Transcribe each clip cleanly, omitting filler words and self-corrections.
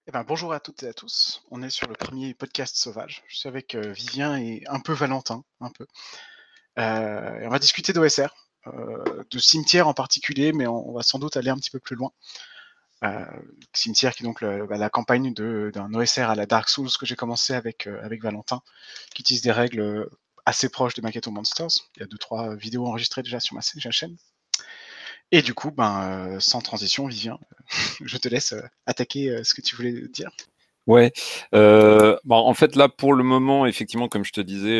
Bonjour à toutes et à tous. On est sur le premier podcast sauvage. Je suis avec Vivien et un peu Valentin, un peu. Et on va discuter d'OSR, de cimetière en particulier, mais on va sans doute aller un petit peu plus loin. Euh, Cimetière qui est donc la campagne d'un OSR à la Dark Souls que j'ai commencé avec Valentin, qui utilise des règles assez proches de Maketo Monsters. Il y a 2-3 vidéos enregistrées déjà sur ma chaîne. Et du coup, sans transition, Vivien, je te laisse attaquer ce que tu voulais dire. Ouais, en fait là pour le moment effectivement comme je te disais,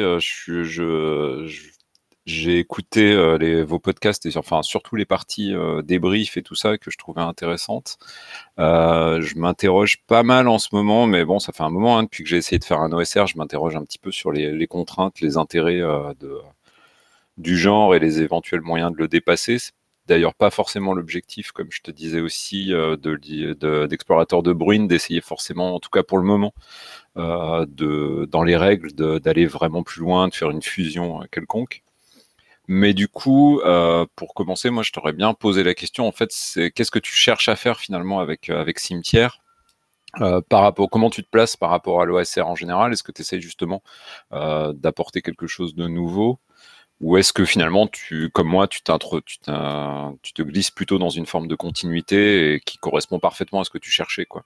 j'ai écouté vos podcasts et enfin surtout les parties débrief et tout ça que je trouvais intéressantes. Je m'interroge pas mal en ce moment, mais bon ça fait un moment depuis que j'ai essayé de faire un OSR, je m'interroge un petit peu sur les contraintes, les intérêts du genre et les éventuels moyens de le dépasser. C'est d'ailleurs pas forcément l'objectif, comme je te disais aussi, d'Explorateur de Bruine, d'essayer forcément, en tout cas pour le moment, dans les règles, d'aller vraiment plus loin, de faire une fusion quelconque. Mais du coup, pour commencer, moi, je t'aurais bien posé la question, en fait, c'est qu'est-ce que tu cherches à faire finalement avec Cimetière par rapport, comment tu te places par rapport à l'OSR en général? Est-ce que tu essaies justement d'apporter quelque chose de nouveau? Ou est-ce que finalement, comme moi, tu te glisses plutôt dans une forme de continuité et qui correspond parfaitement à ce que tu cherchais, quoi?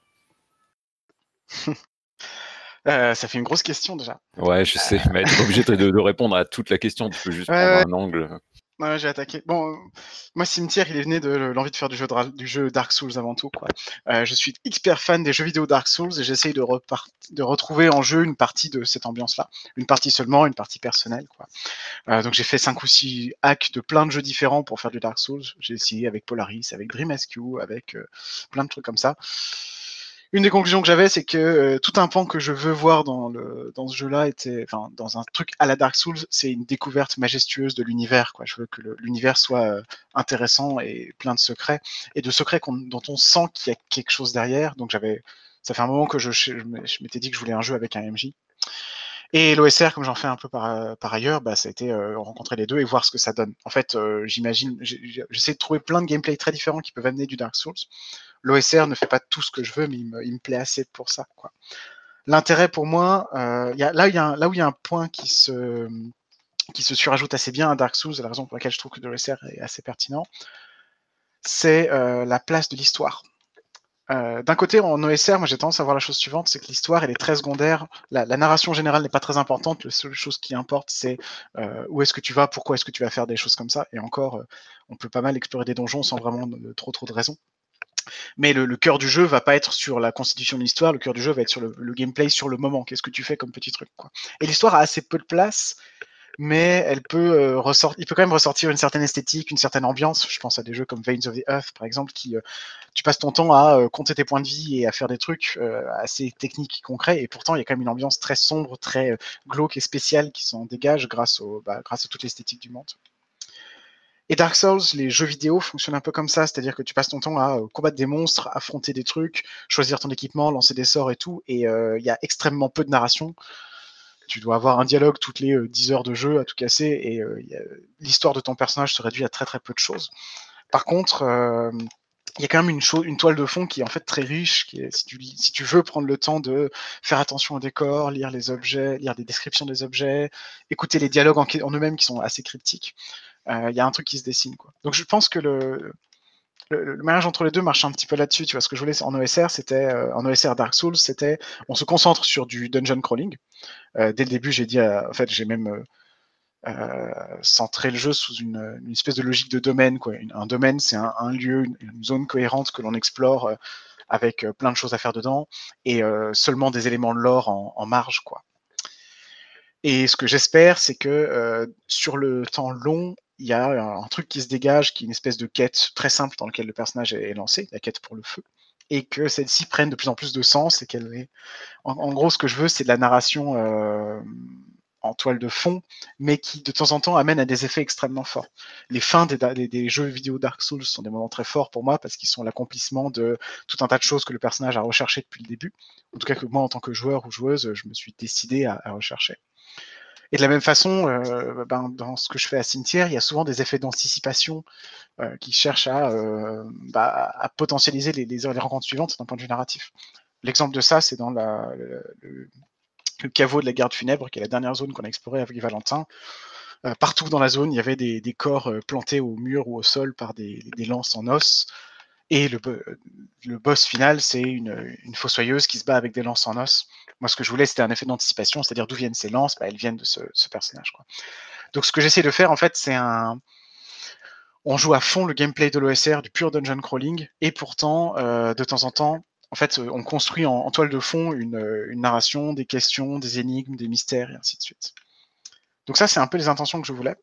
Ça fait une grosse question déjà. Ouais, je sais, mais t'es pas obligé de répondre à toute la question, tu peux juste Ouais, prendre ouais, un angle. ouais, j'ai attaqué. Bon, moi, Cimetière, il est venu de l'envie de faire du jeu Dark Souls avant tout, quoi. Je suis hyper fan des jeux vidéo Dark Souls et j'essaye de retrouver en jeu une partie de cette ambiance-là. Une partie seulement, une partie personnelle, quoi. Donc j'ai fait 5 ou 6 hacks de plein de jeux différents pour faire du Dark Souls. J'ai essayé avec Polaris, avec Dream Rescue, avec plein de trucs comme ça. Une des conclusions que j'avais, c'est que tout un pan que je veux voir dans ce jeu-là enfin, dans un truc à la Dark Souls, c'est une découverte majestueuse de l'univers, quoi. Je veux que l'univers soit intéressant et plein de secrets, et de secrets dont on sent qu'il y a quelque chose derrière. Donc ça fait un moment que je m'étais dit que je voulais un jeu avec un MJ. Et l'OSR, comme j'en fais un peu par ailleurs, ça a été rencontrer les deux et voir ce que ça donne. En fait, j'essaie de trouver plein de gameplays très différents qui peuvent amener du Dark Souls. L'OSR ne fait pas tout ce que je veux, mais il me plaît assez pour ça, quoi. L'intérêt pour moi, là où il y a un point qui se surajoute assez bien à Dark Souls, la raison pour laquelle je trouve que l'OSR est assez pertinent, c'est la place de l'histoire. D'un côté, en OSR, moi j'ai tendance à voir la chose suivante, c'est que l'histoire elle est très secondaire, la narration générale n'est pas très importante, la seule chose qui importe c'est où est-ce que tu vas, pourquoi est-ce que tu vas faire des choses comme ça, et encore, on peut pas mal explorer des donjons sans vraiment trop de raisons. Mais le cœur du jeu va pas être sur la constitution de l'histoire, le cœur du jeu va être sur le gameplay, sur le moment, qu'est-ce que tu fais comme petit truc, quoi. Et l'histoire a assez peu de place, mais il peut quand même ressortir une certaine esthétique, une certaine ambiance. Je pense à des jeux comme Veins of the Earth, par exemple, qui tu passes ton temps à compter tes points de vie et à faire des trucs assez techniques et concrets, et pourtant il y a quand même une ambiance très sombre, très glauque et spéciale qui s'en dégage grâce à toute l'esthétique du monde. Et Dark Souls, les jeux vidéo fonctionnent un peu comme ça, c'est-à-dire que tu passes ton temps à combattre des monstres, affronter des trucs, choisir ton équipement, lancer des sorts et tout, et il y a extrêmement peu de narration. Tu dois avoir un dialogue toutes les 10 heures de jeu à tout casser, et l'histoire de ton personnage se réduit à très peu de choses. Par contre, il y a quand même une toile de fond qui est en fait très riche, si tu veux prendre le temps de faire attention au décor, lire les objets, lire des descriptions des objets, écouter les dialogues en eux-mêmes qui sont assez cryptiques, il y a un truc qui se dessine, quoi. Donc je pense que le mariage entre les deux marche un petit peu là-dessus. Tu vois, ce que je voulais en OSR, en OSR Dark Souls, c'était on se concentre sur du dungeon crawling. Dès le début, j'ai dit, en fait, j'ai même centré le jeu sous une espèce de logique de domaine, quoi. Un domaine, c'est un lieu, une zone cohérente que l'on explore avec plein de choses à faire dedans, et seulement des éléments de lore en marge, quoi. Et ce que j'espère, c'est que sur le temps long, il y a un truc qui se dégage, qui est une espèce de quête très simple dans laquelle le personnage est lancé, la quête pour le feu, et que celle-ci prenne de plus en plus de sens, et qu'elle est... En gros, ce que je veux, c'est de la narration en toile de fond, mais qui de temps en temps amène à des effets extrêmement forts. Les fins des jeux vidéo Dark Souls sont des moments très forts pour moi, parce qu'ils sont l'accomplissement de tout un tas de choses que le personnage a recherché depuis le début, en tout cas que moi, en tant que joueur ou joueuse, je me suis décidé à rechercher. Et de la même façon, dans ce que je fais à Cimetière, il y a souvent des effets d'anticipation qui cherchent à potentialiser les rencontres suivantes d'un point de vue narratif. l'exemple de ça, c'est dans le caveau de la garde funèbre, qui est la dernière zone qu'on a explorée avec Valentin. Partout dans la zone, il y avait des corps plantés au mur ou au sol par des lances en os. Et le boss final, c'est une fossoyeuse qui se bat avec des lances en os. Moi, ce que je voulais, c'était un effet d'anticipation, c'est-à-dire d'où viennent ces lances, elles viennent de ce personnage, quoi. Donc, ce que j'essaie de faire, en fait, c'est on joue à fond le gameplay de l'OSR, du pur dungeon crawling, et pourtant, de temps en temps, en fait, on construit en toile de fond une narration, des questions, des énigmes, des mystères, et ainsi de suite. Donc ça, c'est un peu les intentions que je voulais.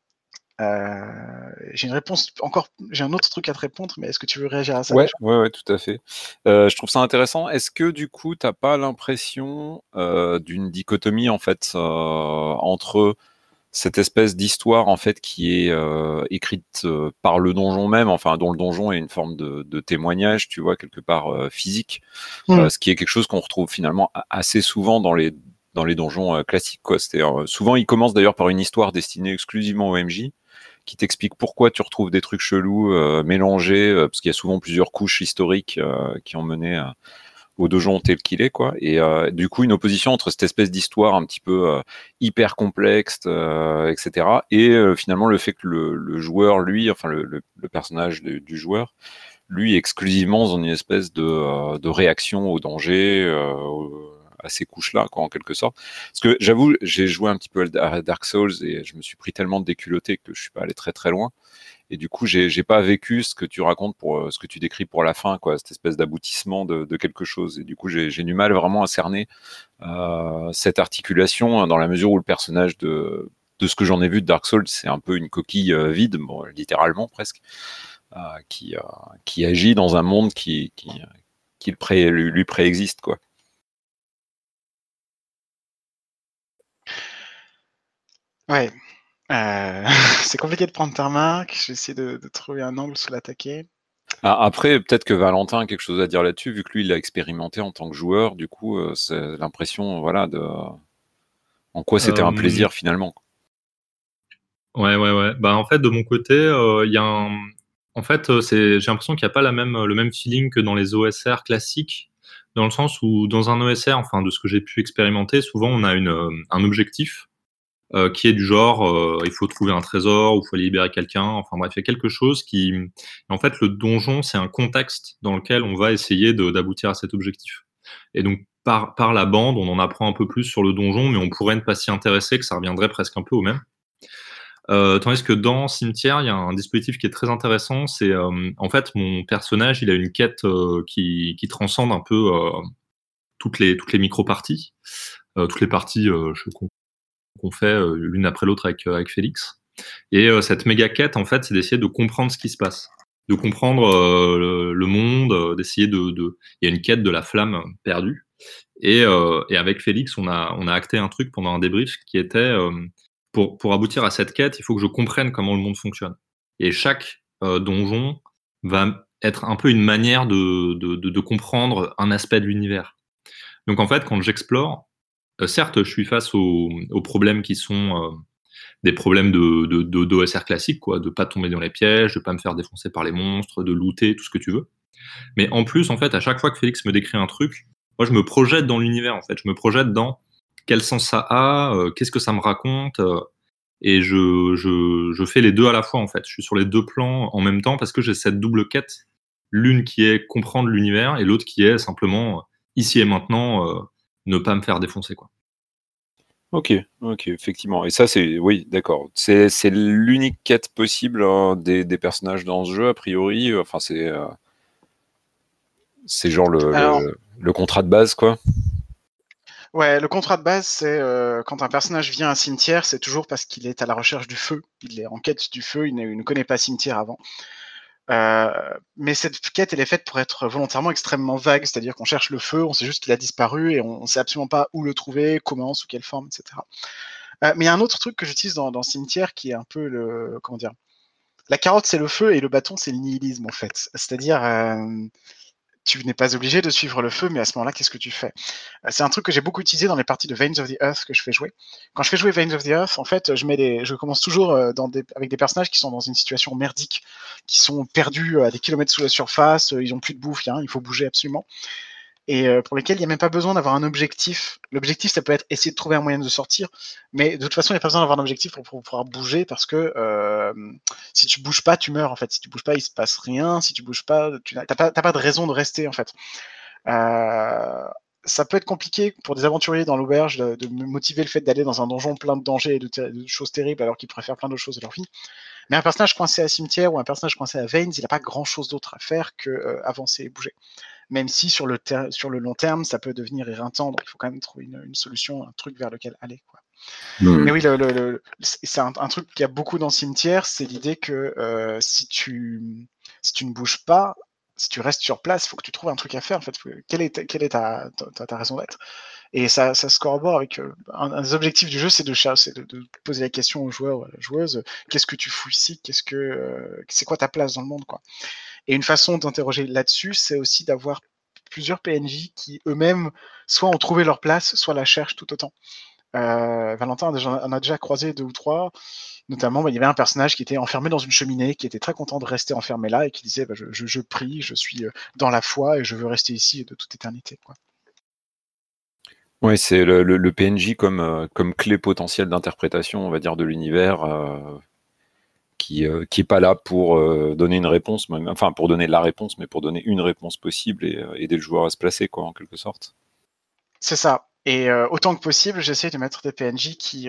J'ai une réponse j'ai un autre truc à te répondre, mais est-ce que tu veux réagir à ça déjà ? Ouais, tout à fait. Je trouve ça intéressant. Est-ce que du coup, t'as pas l'impression d'une dichotomie en fait entre cette espèce d'histoire en fait qui est écrite par le donjon même, enfin dont le donjon est une forme de témoignage, tu vois, quelque part physique, ce qui est quelque chose qu'on retrouve finalement assez souvent dans les donjons classiques, quoi. C'est-à-dire, souvent, ils commencent d'ailleurs par une histoire destinée exclusivement au MJ, qui t'explique pourquoi tu retrouves des trucs chelous mélangés, parce qu'il y a souvent plusieurs couches historiques qui ont mené au donjon tel qu'il est, quoi. Et du coup, une opposition entre cette espèce d'histoire un petit peu hyper complexe, etc., et finalement le fait que le joueur, lui, enfin le personnage du joueur, lui, exclusivement dans une espèce de réaction au danger, à ces couches-là, quoi, en quelque sorte. Parce que j'avoue, j'ai joué un petit peu à Dark Souls et je me suis pris tellement de déculotté que je suis pas allé très très loin. Et du coup, j'ai pas vécu ce que tu racontes ce que tu décris pour la fin, quoi, cette espèce d'aboutissement de quelque chose. Et du coup, j'ai du mal vraiment à cerner cette articulation dans la mesure où le personnage de ce que j'en ai vu de Dark Souls, c'est un peu une coquille vide, bon, littéralement presque, qui agit dans un monde qui lui préexiste, quoi. Ouais. C'est compliqué de prendre ta remarque. Je vais essayer de trouver un angle sur l'attaquer. Après, peut-être que Valentin a quelque chose à dire là-dessus, vu que lui, il l'a expérimenté en tant que joueur. Du coup, c'est l'impression, voilà, en quoi c'était un Euh, plaisir finalement. ouais. Bah, en fait, de mon côté, il y a un... En fait, j'ai l'impression qu'il n'y a pas le même feeling que dans les OSR classiques, dans le sens où dans un OSR, enfin, de ce que j'ai pu expérimenter, souvent on a un objectif qui est du genre, il faut trouver un trésor ou il faut aller libérer quelqu'un. Enfin bref, il y a quelque chose qui... En fait, le donjon, c'est un contexte dans lequel on va essayer d'aboutir à cet objectif. Et donc, par la bande, on en apprend un peu plus sur le donjon, mais on pourrait ne pas s'y intéresser, que ça reviendrait presque un peu au même. Tandis que dans Cimetière, il y a un dispositif qui est très intéressant. C'est en fait mon personnage, il a une quête qui transcende un peu toutes les micro-parties, toutes les parties qu'on fait l'une après l'autre avec Félix. Et cette méga quête, en fait, c'est d'essayer de comprendre ce qui se passe, de comprendre le monde, d'essayer de. Il y a une quête de la flamme perdue. Et avec Félix, on a acté un truc pendant un débrief qui était pour aboutir à cette quête, il faut que je comprenne comment le monde fonctionne. Et chaque donjon va être un peu une manière de comprendre un aspect de l'univers. Donc en fait, quand j'explore, certes, je suis face aux problèmes qui sont des problèmes d'OSR classique, quoi, de pas tomber dans les pièges, de pas me faire défoncer par les monstres, de looter, tout ce que tu veux. Mais en plus, en fait, à chaque fois que Félix me décrit un truc, moi, je me projette dans l'univers, en fait. Je me projette dans quel sens ça a, qu'est-ce que ça me raconte, et je fais les deux à la fois, en fait. Je suis sur les deux plans en même temps parce que j'ai cette double quête. L'une qui est comprendre l'univers et l'autre qui est simplement, ici et maintenant, ne pas me faire défoncer, quoi. Ok, effectivement. Et ça, oui, d'accord. C'est l'unique quête possible des personnages dans ce jeu, a priori. Enfin, c'est genre Alors, le contrat de base, quoi. ouais, le contrat de base, c'est quand un personnage vient à un cimetière, c'est toujours parce qu'il est à la recherche du feu. Il est en quête du feu, il ne connaît pas cimetière avant. Mais cette quête, elle est faite pour être volontairement extrêmement vague, c'est-à-dire qu'on cherche le feu, on sait juste qu'il a disparu et on ne sait absolument pas où le trouver, comment, sous quelle forme, etc. Mais il y a un autre truc que j'utilise dans Cimetière qui est un peu le... Comment dire ? La carotte, c'est le feu et le bâton, c'est le nihilisme, en fait. C'est-à-dire, tu n'es pas obligé de suivre le feu, mais à ce moment-là, qu'est-ce que tu fais ? C'est un truc que j'ai beaucoup utilisé dans les parties de Veins of the Earth que je fais jouer. Quand je fais jouer Veins of the Earth, en fait, je commence toujours avec des personnages qui sont dans une situation merdique, qui sont perdus à des kilomètres sous la surface, ils n'ont plus de bouffe, il faut bouger absolument. et pour lesquels il n'y a même pas besoin d'avoir un objectif. L'objectif, ça peut être essayer de trouver un moyen de sortir, mais de toute façon, il n'y a pas besoin d'avoir un objectif pour pouvoir bouger, parce que si tu bouges pas, tu meurs en fait. Si tu bouges pas, il se passe rien. Si tu bouges pas, t'as pas de raison de rester en fait. Ça peut être compliqué pour des aventuriers dans l'auberge de motiver le fait d'aller dans un donjon plein de dangers et de choses terribles alors qu'ils pourraient faire plein d'autres choses de leur vie. Mais un personnage coincé à cimetière ou un personnage coincé à Veins, il n'a pas grand chose d'autre à faire que avancer et bouger. Même si sur le long terme, ça peut devenir éreintant, donc il faut quand même trouver une solution, un truc vers lequel aller, quoi. Mais oui, c'est un truc qu'il y a beaucoup dans Cimetière, c'est l'idée que si tu ne bouges pas, si tu restes sur place, il faut que tu trouves un truc à faire. En fait, quelle est ta raison d'être? Et ça se corrobore avec un des objectifs du jeu, c'est de poser la question aux joueurs ou à la joueuse, qu'est-ce que tu fous ici? C'est quoi ta place dans le monde, quoi? Et une façon d'interroger là-dessus, c'est aussi d'avoir plusieurs PNJ qui eux-mêmes soit ont trouvé leur place, soit la cherchent tout autant. Valentin en a déjà croisé 2 ou 3. Notamment, il y avait un personnage qui était enfermé dans une cheminée, qui était très content de rester enfermé là et qui disait je prie, je suis dans la foi et je veux rester ici de toute éternité, quoi. Ouais, c'est le PNJ comme clé potentielle d'interprétation, on va dire, de l'univers, qui est pas là pour donner une réponse, enfin pour donner la réponse, mais pour donner une réponse possible et aider le joueur à se placer, quoi, en quelque sorte. C'est ça. Et autant que possible, j'essaie de mettre des PNJ qui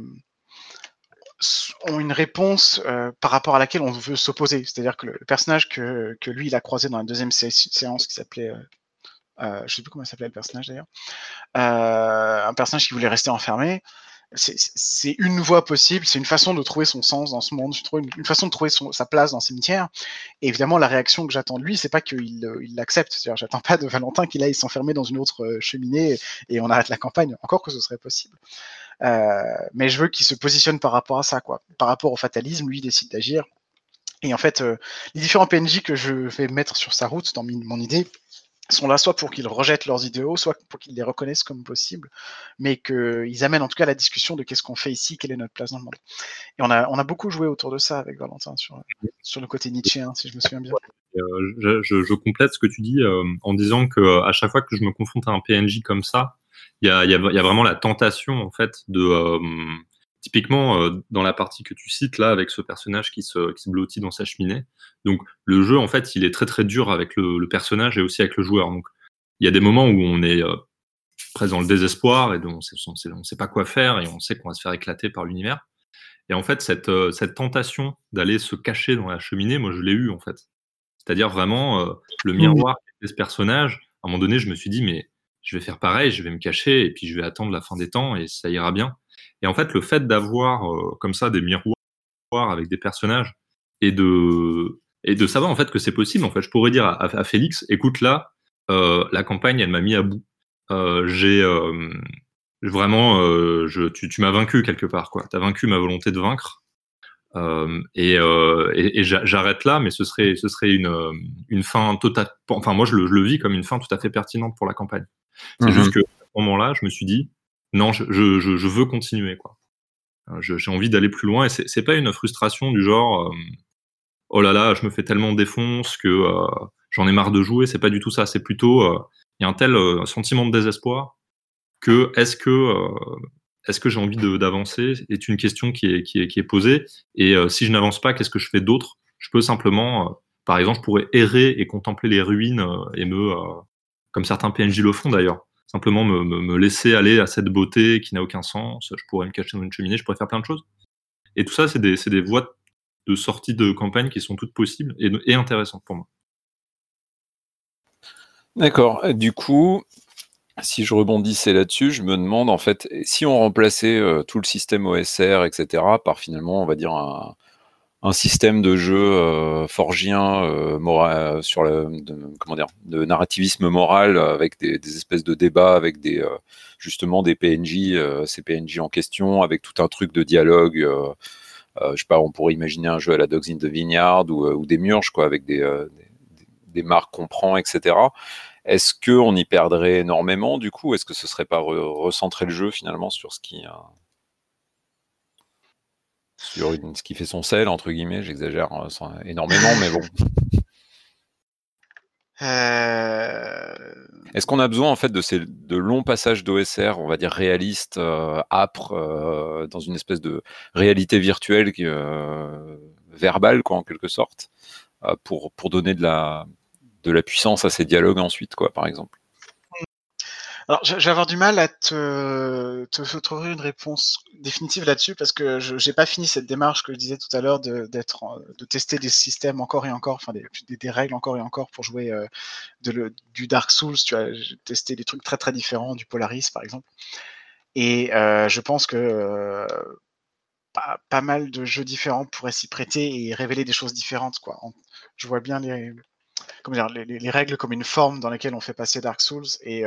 ont une réponse par rapport à laquelle on veut s'opposer. C'est-à-dire que le personnage que lui, il a croisé dans la deuxième séance qui s'appelait... je sais plus comment s'appelait le personnage d'ailleurs. Un personnage qui voulait rester enfermé. C'est une voie possible, c'est une façon de trouver son sens dans ce monde, une façon de trouver sa place dans le cimetière. Et évidemment, la réaction que j'attends de lui, c'est pas qu'il l'accepte. C'est-à-dire, j'attends pas de Valentin qu'il aille s'enfermer dans une autre cheminée et on arrête la campagne, encore que ce serait possible. Mais je veux qu'il se positionne par rapport à ça, quoi. Par rapport au fatalisme, lui, il décide d'agir. Et en fait, les différents PNJ que je vais mettre sur sa route dans mon idée sont là soit pour qu'ils rejettent leurs idéaux, soit pour qu'ils les reconnaissent comme possibles, mais qu'ils amènent en tout cas la discussion de qu'est-ce qu'on fait ici, quelle est notre place dans le monde. Et on a beaucoup joué autour de ça avec Valentin, sur le côté nietzschéen, si je me souviens bien. Je complète ce que tu dis en disant que à chaque fois que je me confronte à un PNJ comme ça, il y a vraiment la tentation en fait de typiquement dans la partie que tu cites là avec ce personnage qui se blottit dans sa cheminée. Donc le jeu en fait il est très très dur avec le personnage et aussi avec le joueur. Donc il y a des moments où on est presque dans le désespoir et on sait pas quoi faire et on sait qu'on va se faire éclater par l'univers. Et en fait cette tentation d'aller se cacher dans la cheminée, moi je l'ai eu en fait. C'est-à-dire vraiment le miroir de ce personnage. À un moment donné, je me suis dit, mais je vais faire pareil, je vais me cacher et puis je vais attendre la fin des temps et ça ira bien. Et en fait, le fait d'avoir comme ça des miroirs avec des personnages et de savoir en fait que c'est possible. En fait, je pourrais dire à Félix, écoute là, la campagne, elle m'a mis à bout. J'ai vraiment, tu m'as vaincu quelque part, quoi. T'as vaincu ma volonté de vaincre. Et j'arrête là, mais ce serait une fin totale. Enfin, moi, je le vis comme une fin tout à fait pertinente pour la campagne. C'est juste que à ce moment-là, je me suis dit, non, je veux continuer, quoi. J'ai envie d'aller plus loin, et c'est pas une frustration du genre, oh là là, je me fais tellement défonce que j'en ai marre de jouer. C'est pas du tout ça. C'est plutôt, il y a un tel sentiment de désespoir que est-ce que j'ai envie d'avancer est une question qui est posée. Et si je n'avance pas, qu'est-ce que je fais d'autre? Je peux simplement, par exemple, je pourrais errer et contempler les ruines et comme certains PNJ le font d'ailleurs, simplement me laisser aller à cette beauté qui n'a aucun sens. Je pourrais me cacher dans une cheminée, je pourrais faire plein de choses. Et tout ça, c'est des voies de sortie de campagne qui sont toutes possibles et intéressantes pour moi. D'accord. Du coup, si je rebondissais là-dessus, je me demande en fait, si on remplaçait tout le système OSR, etc., par finalement, on va dire, un système de jeu forgien sur de narrativisme moral avec des espèces de débats avec justement des PNJ, ces PNJ en question, avec tout un truc de dialogue. Je sais pas, on pourrait imaginer un jeu à la Dogs in the Vineyard ou des Murges, quoi, avec des marques qu'on prend, etc. Est-ce qu'on y perdrait énormément du coup? Est-ce que ce serait pas recentrer le jeu finalement sur ce qui fait son sel, entre guillemets? J'exagère énormément, mais bon. Est-ce qu'on a besoin en fait de longs passages d'OSR, on va dire réalistes, âpres, dans une espèce de réalité virtuelle verbale, quoi, en quelque sorte, pour donner de la puissance à ces dialogues ensuite, quoi, par exemple? Alors, je vais avoir du mal à te trouver une réponse définitive là-dessus parce que j'ai pas fini cette démarche que je disais tout à l'heure de tester des systèmes encore et encore, enfin des règles encore et encore pour jouer du Dark Souls. Tu vois, j'ai testé des trucs très très différents, du Polaris par exemple. Et je pense que pas mal de jeux différents pourraient s'y prêter et révéler des choses différentes, quoi. Je vois bien comment dire, les règles comme une forme dans laquelle on fait passer Dark Souls et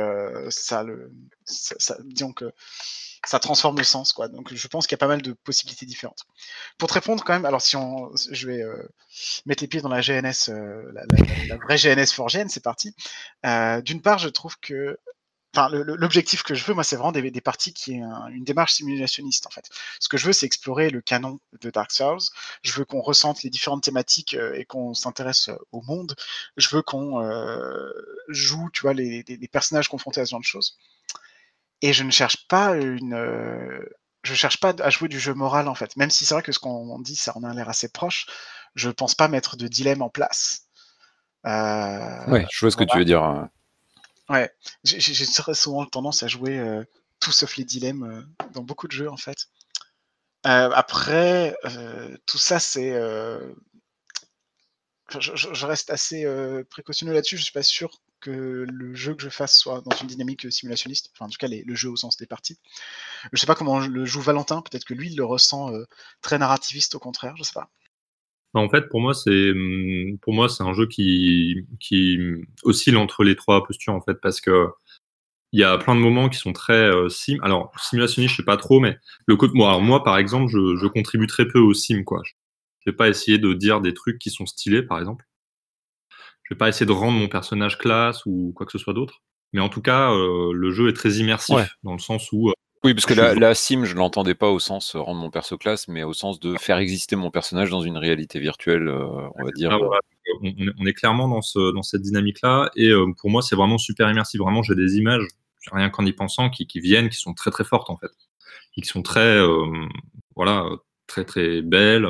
disons que ça transforme le sens, quoi. Donc je pense qu'il y a pas mal de possibilités différentes. Pour te répondre quand même, alors je vais mettre les pieds dans la GNS, la vraie GNS for GN, c'est parti. D'une part, je trouve que enfin, l'objectif que je veux, moi, c'est vraiment des parties qui aient une démarche simulationniste, en fait. Ce que je veux, c'est explorer le canon de Dark Souls. Je veux qu'on ressente les différentes thématiques et qu'on s'intéresse au monde. Je veux qu'on joue, tu vois, les personnages confrontés à ce genre de choses. Et je ne cherche pas je cherche pas à jouer du jeu moral, en fait. Même si c'est vrai que ce qu'on dit, ça en a l'air assez proche, je pense pas mettre de dilemme en place. Ouais, je vois ce que tu Voilà. veux dire. Ouais, j'ai très souvent tendance à jouer tout sauf les dilemmes dans beaucoup de jeux en fait. Après, tout ça c'est. Enfin, je reste assez précautionneux là-dessus. Je suis pas sûr que le jeu que je fasse soit dans une dynamique simulationniste. Enfin, en tout cas, le jeu au sens des parties. Je sais pas comment le joue Valentin. Peut-être que lui, il le ressent très narrativiste au contraire. Je sais pas. En fait, pour moi, c'est un jeu qui oscille entre les trois postures, en fait, parce que il y a plein de moments qui sont très alors simulationniste, je sais pas trop, mais moi, par exemple, je contribue très peu au sim, quoi. Je vais pas essayer de dire des trucs qui sont stylés, par exemple. Je vais pas essayer de rendre mon personnage classe ou quoi que ce soit d'autre. Mais en tout cas, le jeu est très immersif Ouais. dans le sens où Oui, parce que je suis la sim, je l'entendais pas au sens rendre mon perso classe, mais au sens de faire exister mon personnage dans une réalité virtuelle, on va dire. Ah, voilà. On est clairement dans cette dynamique-là. Et pour moi, c'est vraiment super immersif. Vraiment, j'ai des images, rien qu'en y pensant, qui viennent, qui sont très très fortes en fait. Et qui sont très, voilà, très très belles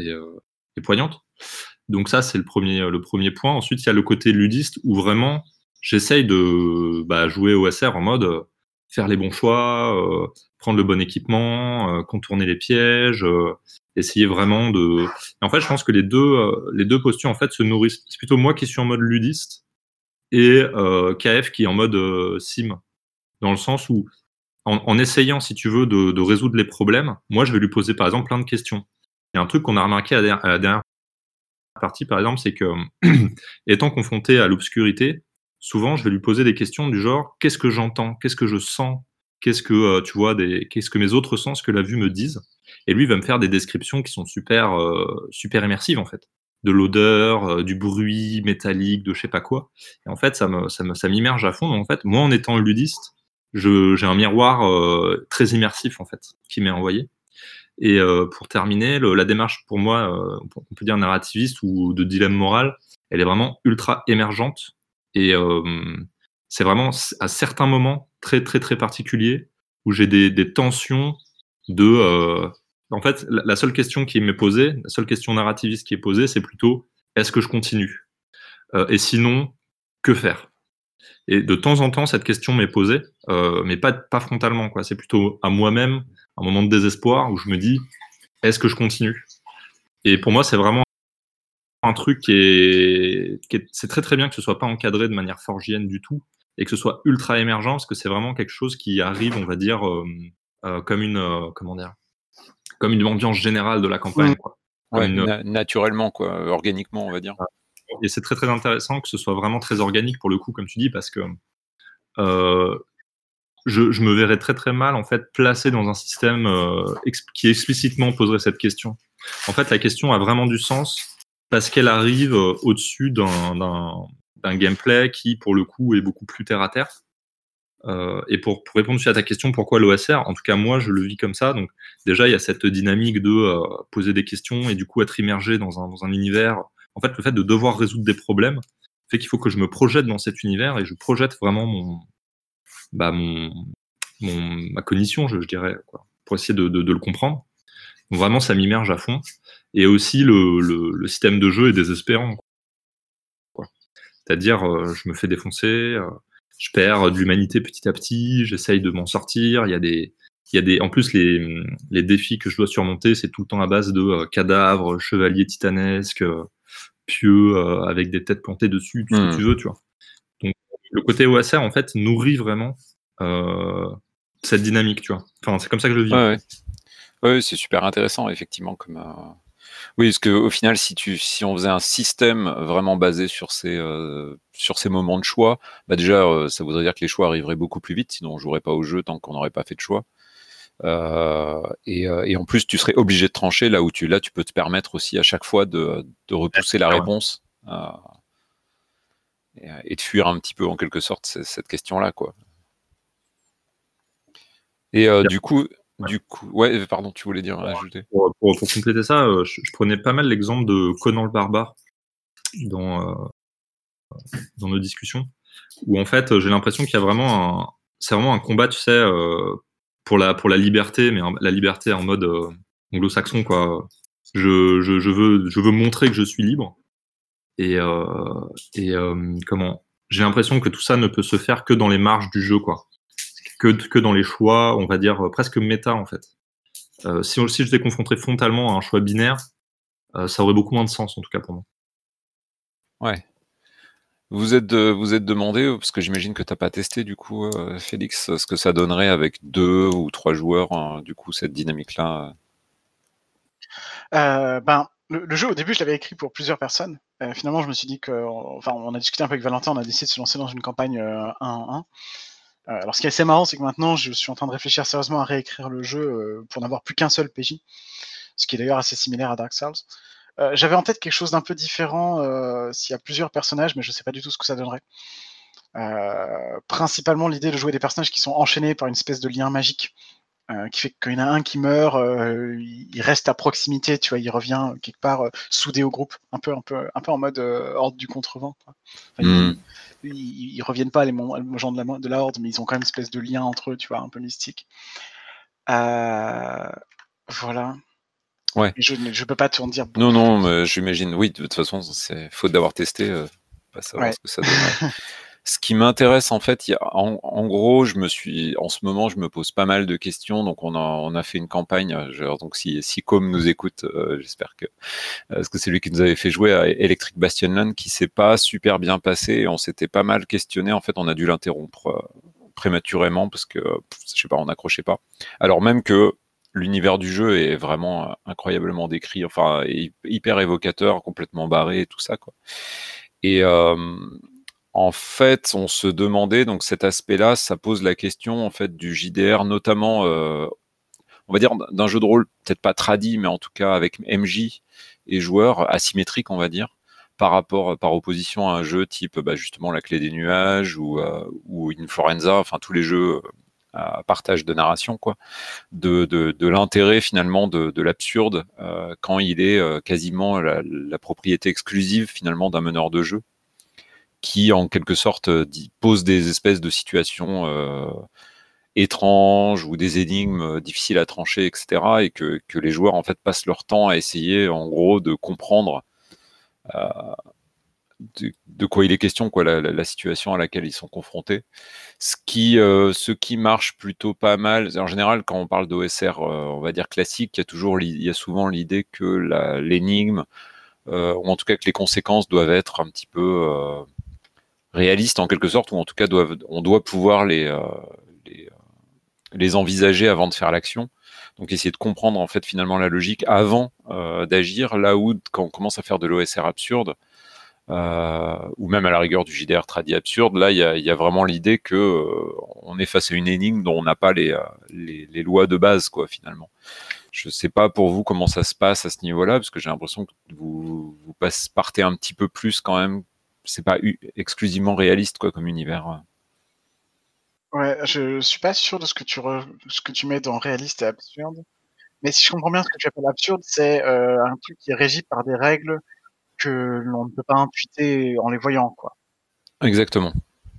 et poignantes. Donc ça, c'est le premier point. Ensuite, il y a le côté ludiste où vraiment, j'essaye de jouer au SR en mode faire les bons choix, prendre le bon équipement, contourner les pièges, essayer vraiment de. Et en fait, je pense que les deux postures en fait se nourrissent. C'est plutôt moi qui suis en mode ludiste et KF qui est en mode sim, dans le sens où en essayant, si tu veux, de résoudre les problèmes, moi, je vais lui poser par exemple plein de questions. Il y a un truc qu'on a remarqué à la dernière partie, par exemple, c'est que étant confronté à l'obscurité, souvent, je vais lui poser des questions du genre qu'est-ce que j'entends, qu'est-ce que je sens, qu'est-ce que tu vois, qu'est-ce que mes autres sens, que la vue me disent. Et lui il va me faire des descriptions qui sont super immersives en fait, de l'odeur, du bruit métallique, de je sais pas quoi. Et en fait, ça m'immerge à fond. Donc, en fait, moi, en étant ludiste, j'ai un miroir très immersif en fait qui m'est envoyé. Et pour terminer, la démarche pour moi, on peut dire narrativiste ou de dilemme moral, elle est vraiment ultra émergente. Et c'est vraiment à certains moments très très très particuliers où j'ai des tensions de. En fait, la seule question qui m'est posée, la seule question narrativiste qui est posée, c'est plutôt est-ce que je continue et sinon, que faire? Et de temps en temps, cette question m'est posée, mais pas frontalement, quoi. C'est plutôt à moi-même, un moment de désespoir où je me dis est-ce que je continue? Et pour moi, c'est vraiment un truc c'est très très bien que ce soit pas encadré de manière forgienne du tout et que ce soit ultra émergent parce que c'est vraiment quelque chose qui arrive, on va dire, comme comment dire, comme une ambiance générale de la Mm. campagne, quoi. Comme Ouais, une, naturellement, quoi, organiquement, on va dire. et c'est très très intéressant que ce soit vraiment très organique pour le coup, comme tu dis, parce que euh, je me verrais très très mal en fait placé dans un système qui explicitement poserait cette question. En fait, la question a vraiment du sens parce qu'elle arrive au-dessus d'un gameplay qui, pour le coup, est beaucoup plus terre à terre. Et pour répondre à ta question, pourquoi l'OSR? En tout cas, moi, je le vis comme ça. Donc, déjà, il y a cette dynamique de poser des questions et du coup être immergé dans un univers. En fait, le fait de devoir résoudre des problèmes, fait qu'il faut que je me projette dans cet univers et je projette vraiment ma cognition, je dirais, quoi, pour essayer de le comprendre. Donc vraiment, ça m'immerge à fond. Et aussi, le système de jeu est désespérant, quoi. C'est-à-dire, je me fais défoncer, je perds de l'humanité petit à petit, j'essaye de m'en sortir. En plus, les défis que je dois surmonter, c'est tout le temps à base de cadavres, chevaliers titanesques, pieux, avec des têtes plantées dessus, tout ce que tu veux, tu vois. Donc, le côté OSR, en fait, nourrit vraiment cette dynamique, tu vois. Enfin, c'est comme ça que je le vis. Ouais, ouais, c'est super intéressant, effectivement. Oui, parce qu'au final, si on faisait un système vraiment basé sur ces moments de choix, bah déjà, ça voudrait dire que les choix arriveraient beaucoup plus vite, sinon on jouerait pas au jeu tant qu'on n'aurait pas fait de choix. Et en plus, tu serais obligé de trancher là où tu peux te permettre aussi à chaque fois de repousser la réponse et de fuir un petit peu en quelque sorte cette question-là, quoi. Et du coup, ouais, pardon, tu voulais dire ajouter. Pour compléter ça, je prenais pas mal l'exemple de Conan le Barbare dans nos discussions, où en fait, j'ai l'impression qu'il y a c'est vraiment un combat, tu sais, pour la liberté, mais la liberté en mode anglo-saxon, quoi. Je veux montrer que je suis libre. Comment j'ai l'impression que tout ça ne peut se faire que dans les marges du jeu, quoi. Que dans les choix, on va dire presque méta, en fait. Si j'étais confronté frontalement à un choix binaire, ça aurait beaucoup moins de sens, en tout cas pour moi. Ouais. Vous êtes demandé, parce que j'imagine que tu n'as pas testé du coup, Félix, ce que ça donnerait avec 2 ou 3 joueurs, hein, du coup, cette dynamique-là. Le jeu, au début, je l'avais écrit pour plusieurs personnes. Finalement, je me suis dit on a discuté un peu avec Valentin, on a décidé de se lancer dans une campagne 1-1. Alors, ce qui est assez marrant, c'est que maintenant, je suis en train de réfléchir sérieusement à réécrire le jeu pour n'avoir plus qu'un seul PJ, ce qui est d'ailleurs assez similaire à Dark Souls. J'avais en tête quelque chose d'un peu différent s'il y a plusieurs personnages, mais je sais pas du tout ce que ça donnerait. Principalement, l'idée de jouer des personnages qui sont enchaînés par une espèce de lien magique. Qui fait que quand il y en a un qui meurt, il reste à proximité, tu vois, il revient quelque part soudé au groupe, un peu en mode horde du contrevent, quoi. Enfin, ils reviennent pas les gens de la horde, mais ils ont quand même une espèce de lien entre eux, tu vois, un peu mystique. Voilà. Ouais. Je peux pas t'en dire beaucoup. Non, mais j'imagine. Oui, de toute façon, c'est faute d'avoir testé, pas savoir ce que ça donnerait. Ce qui m'intéresse, en fait, en gros, en ce moment, je me pose pas mal de questions. Donc, on a fait une campagne. Donc, si Com nous écoute, j'espère que, parce que c'est lui qui nous avait fait jouer à Electric Bastion Land, qui s'est pas super bien passé. Et on s'était pas mal questionné. En fait, on a dû l'interrompre prématurément parce que, je sais pas, on n'accrochait pas. Alors même que l'univers du jeu est vraiment incroyablement décrit, enfin, hyper évocateur, complètement barré et tout ça, quoi. Et en fait, on se demandait, donc cet aspect-là, ça pose la question en fait du JDR, notamment, on va dire d'un jeu de rôle peut-être pas tradi, mais en tout cas avec MJ et joueurs asymétriques, on va dire, par opposition à un jeu type justement La Clé des Nuages ou Influenza, enfin tous les jeux à partage de narration, quoi, de l'intérêt finalement de l'absurde quand il est quasiment la propriété exclusive finalement d'un meneur de jeu qui en quelque sorte pose des espèces de situations étranges ou des énigmes difficiles à trancher, etc. Et que les joueurs en fait passent leur temps à essayer en gros de comprendre de quoi il est question, quoi, la situation à laquelle ils sont confrontés. Ce qui marche plutôt pas mal, en général, quand on parle d'OSR, on va dire classique, il y a souvent l'idée que l'énigme, ou en tout cas que les conséquences doivent être un petit peu réalistes en quelque sorte, ou en tout cas on doit pouvoir les envisager avant de faire l'action. Donc essayer de comprendre en fait finalement la logique avant d'agir, là où quand on commence à faire de l'OSR absurde, ou même à la rigueur du JDR tradi absurde, là il y a vraiment l'idée que on est face à une énigme dont on n'a pas les lois de base, quoi, finalement. Je sais pas pour vous comment ça se passe à ce niveau-là, parce que j'ai l'impression que vous partez un petit peu plus quand même. C'est pas exclusivement réaliste, quoi, comme univers. Ouais, je suis pas sûr de ce que tu mets dans réaliste et absurde. Mais si je comprends bien, ce que tu appelles absurde, c'est un truc qui est régi par des règles que l'on ne peut pas intuiter en les voyant, quoi. Exactement.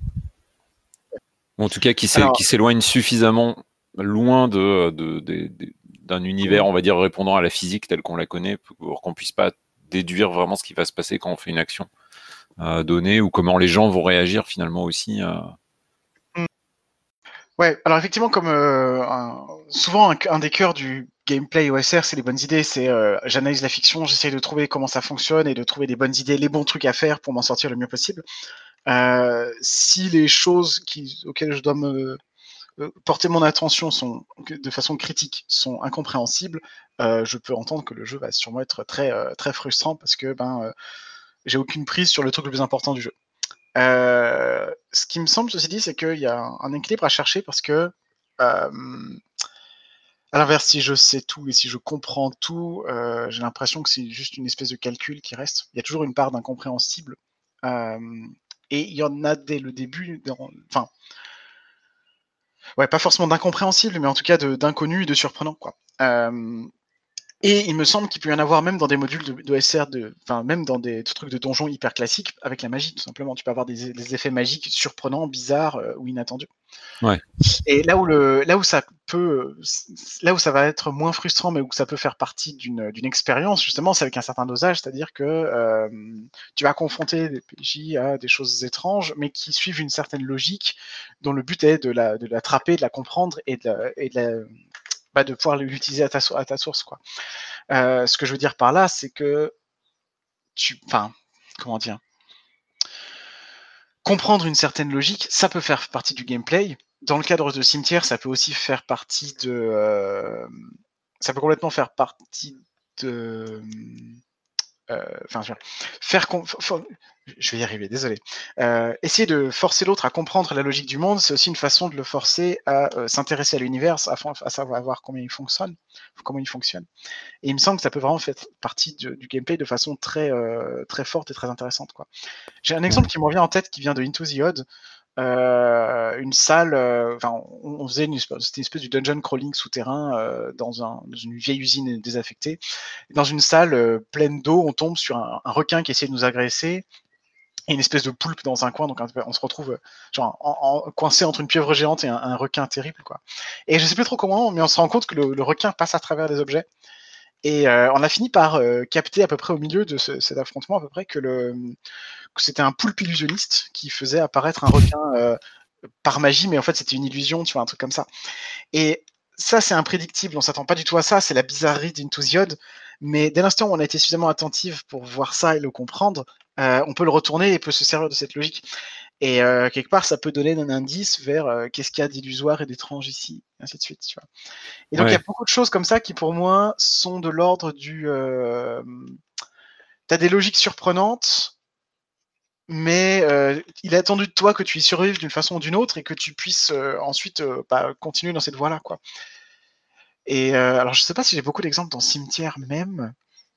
En tout cas, qui Alors, s'éloigne suffisamment loin d'un univers, on va dire, répondant à la physique telle qu'on la connaît, pour qu'on puisse pas déduire vraiment ce qui va se passer quand on fait une action donnée, ou comment les gens vont réagir finalement aussi. ouais, alors effectivement, comme souvent un des cœurs du gameplay OSR, c'est les bonnes idées. C'est j'analyse la fiction, j'essaie de trouver comment ça fonctionne et de trouver des bonnes idées, les bons trucs à faire pour m'en sortir le mieux possible. Si les choses auxquelles je dois me porter mon attention de façon critique sont incompréhensibles, je peux entendre que le jeu va sûrement être très frustrant parce que j'ai aucune prise sur le truc le plus important du jeu. Ce qui me semble, ceci dit, c'est qu'il y a un équilibre à chercher parce que, à l'inverse, si je sais tout et si je comprends tout, j'ai l'impression que c'est juste une espèce de calcul qui reste. Il y a toujours une part d'incompréhensible. Et il y en a dès le début, enfin, ouais, pas forcément d'incompréhensible, mais en tout cas d'inconnu et de surprenant, quoi. Et il me semble qu'il peut y en avoir même dans des modules d'OSR, enfin même dans des trucs de donjons hyper classiques avec la magie, tout simplement. Tu peux avoir des effets magiques surprenants, bizarres ou inattendus. Ouais. Et là où ça va être moins frustrant, mais où ça peut faire partie d'une expérience, justement, c'est avec un certain dosage, c'est-à-dire que tu vas confronter des PJ à des choses étranges, mais qui suivent une certaine logique, dont le but est de l'attraper, de la comprendre et de pouvoir l'utiliser à ta source, quoi. Ce que je veux dire par là, c'est que comment dire, comprendre une certaine logique, ça peut faire partie du gameplay. Dans le cadre de Cimetière, ça peut aussi faire partie ça peut complètement faire partie de. Enfin, je vais y arriver, désolé. Essayer de forcer l'autre à comprendre la logique du monde, c'est aussi une façon de le forcer à s'intéresser à l'univers, à savoir comment il fonctionne. Et il me semble que ça peut vraiment faire partie du gameplay de façon très forte et très intéressante, quoi. J'ai un exemple qui me revient en tête qui vient de Into the Odd. Une salle, on faisait c'était une espèce de dungeon crawling souterrain dans une vieille usine désaffectée. Dans une salle pleine d'eau, on tombe sur un requin qui essaie de nous agresser et une espèce de poulpe dans un coin. Donc on se retrouve coincé entre une pieuvre géante et un requin terrible, quoi. Et je sais plus trop comment, mais on se rend compte que le requin passe à travers les objets. Et on a fini par capter à peu près au milieu de cet affrontement à peu près que c'était un poulpe illusionniste qui faisait apparaître un requin par magie, mais en fait c'était une illusion, tu vois, un truc comme ça. Et ça, c'est imprédictible, on s'attend pas du tout à ça, c'est la bizarrerie d'Into the Odd, mais dès l'instant où on a été suffisamment attentif pour voir ça et le comprendre, on peut le retourner et peut se servir de cette logique. Et quelque part, ça peut donner un indice vers qu'est-ce qu'il y a d'illusoire et d'étrange ici, et ainsi de suite, tu vois. Et donc il y a beaucoup de choses comme ça qui, pour moi, sont de l'ordre du... T'as des logiques surprenantes, mais il est attendu de toi que tu y survives d'une façon ou d'une autre et que tu puisses ensuite continuer dans cette voie-là, quoi. Et alors, je sais pas si j'ai beaucoup d'exemples dans Cimetière même.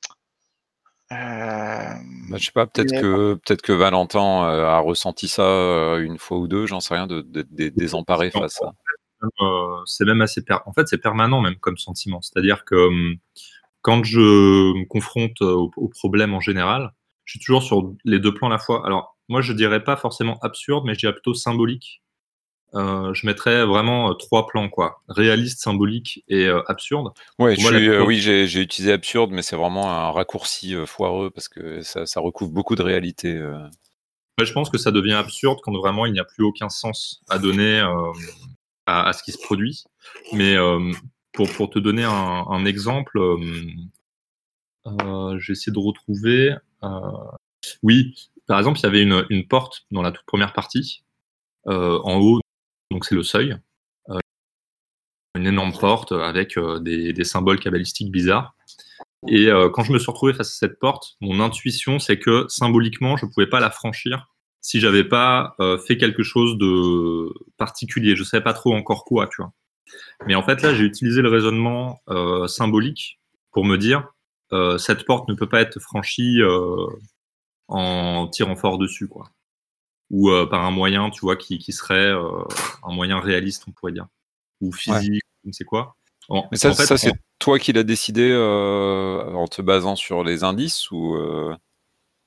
Je sais pas, peut-être que Valentin a ressenti ça une fois ou deux, j'en sais rien, de désemparé face à. C'est même assez en fait, c'est permanent même comme sentiment. C'est-à-dire que quand je me confronte aux problèmes en général, je suis toujours sur les deux plans à la fois. Alors, moi, je dirais pas forcément absurde, mais je dirais plutôt symbolique. Je mettrais vraiment trois plans, quoi. Réaliste, symbolique et absurde. Ouais, Moi, oui, j'ai utilisé absurde, mais c'est vraiment un raccourci foireux parce que ça recouvre beaucoup de réalité. je pense que ça devient absurde quand vraiment il n'y a plus aucun sens à donner à ce qui se produit. Mais pour te donner un exemple, j'ai essayé de retrouver. Oui, par exemple, il y avait une porte dans la toute première partie, en haut, donc c'est le seuil. Une énorme porte avec des symboles cabalistiques bizarres. Et quand je me suis retrouvé face à cette porte, mon intuition, c'est que symboliquement, je ne pouvais pas la franchir si j'avais pas fait quelque chose de particulier. Je savais pas trop encore quoi, tu vois. Mais en fait, là, j'ai utilisé le raisonnement symbolique pour me dire cette porte ne peut pas être franchie en tirant fort dessus, quoi. Ou par un moyen, tu vois, qui serait un moyen réaliste, on pourrait dire. Ou physique, je ne sais quoi. Mais ça, c'est toi qui l'as décidé en te basant sur les indices ou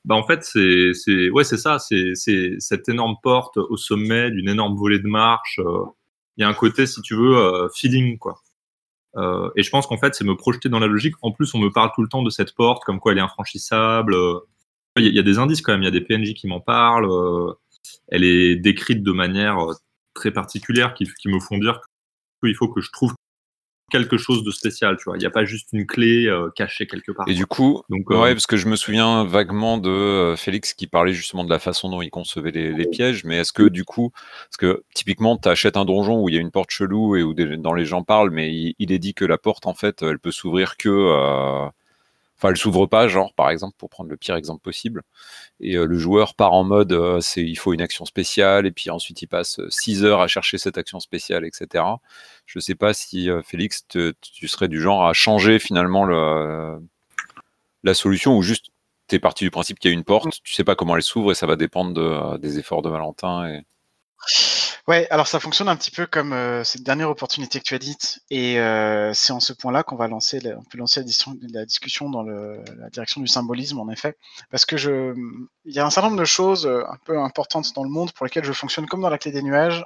Bah en fait c'est ça, c'est cette énorme porte au sommet d'une énorme volée de marche. Il y a un côté, si tu veux, feeling quoi. Et je pense qu'en fait c'est me projeter dans la logique. En plus on me parle tout le temps de cette porte comme quoi elle est infranchissable. Il y a des indices quand même, il y a des PNJ qui m'en parlent. Elle est décrite de manière très particulière qui me font dire qu'il faut que je trouve quelque chose de spécial, tu vois. Il n'y a pas juste une clé cachée quelque part. Et du coup, Donc, ouais, parce que je me souviens vaguement de Félix qui parlait justement de la façon dont il concevait les pièges, mais est-ce que du coup, parce que typiquement, tu achètes un donjon où il y a une porte chelou et où dans les gens parlent, mais il est dit que la porte, en fait, elle peut s'ouvrir que... Enfin, elle s'ouvre pas, genre, par exemple, pour prendre le pire exemple possible. Et le joueur part en mode, il faut une action spéciale, et puis ensuite il passe 6 heures à chercher cette action spéciale, etc. Je sais pas si, Félix, tu serais du genre à changer finalement la solution, ou juste t'es parti du principe qu'il y a une porte, tu sais pas comment elle s'ouvre, et ça va dépendre des efforts de Valentin. Ouais, alors ça fonctionne un petit peu comme cette dernière opportunité que tu as dite, et c'est en ce point-là qu'on va on peut lancer la discussion dans la direction du symbolisme, en effet, parce que il y a un certain nombre de choses un peu importantes dans le monde pour lesquelles je fonctionne comme dans la clé des nuages,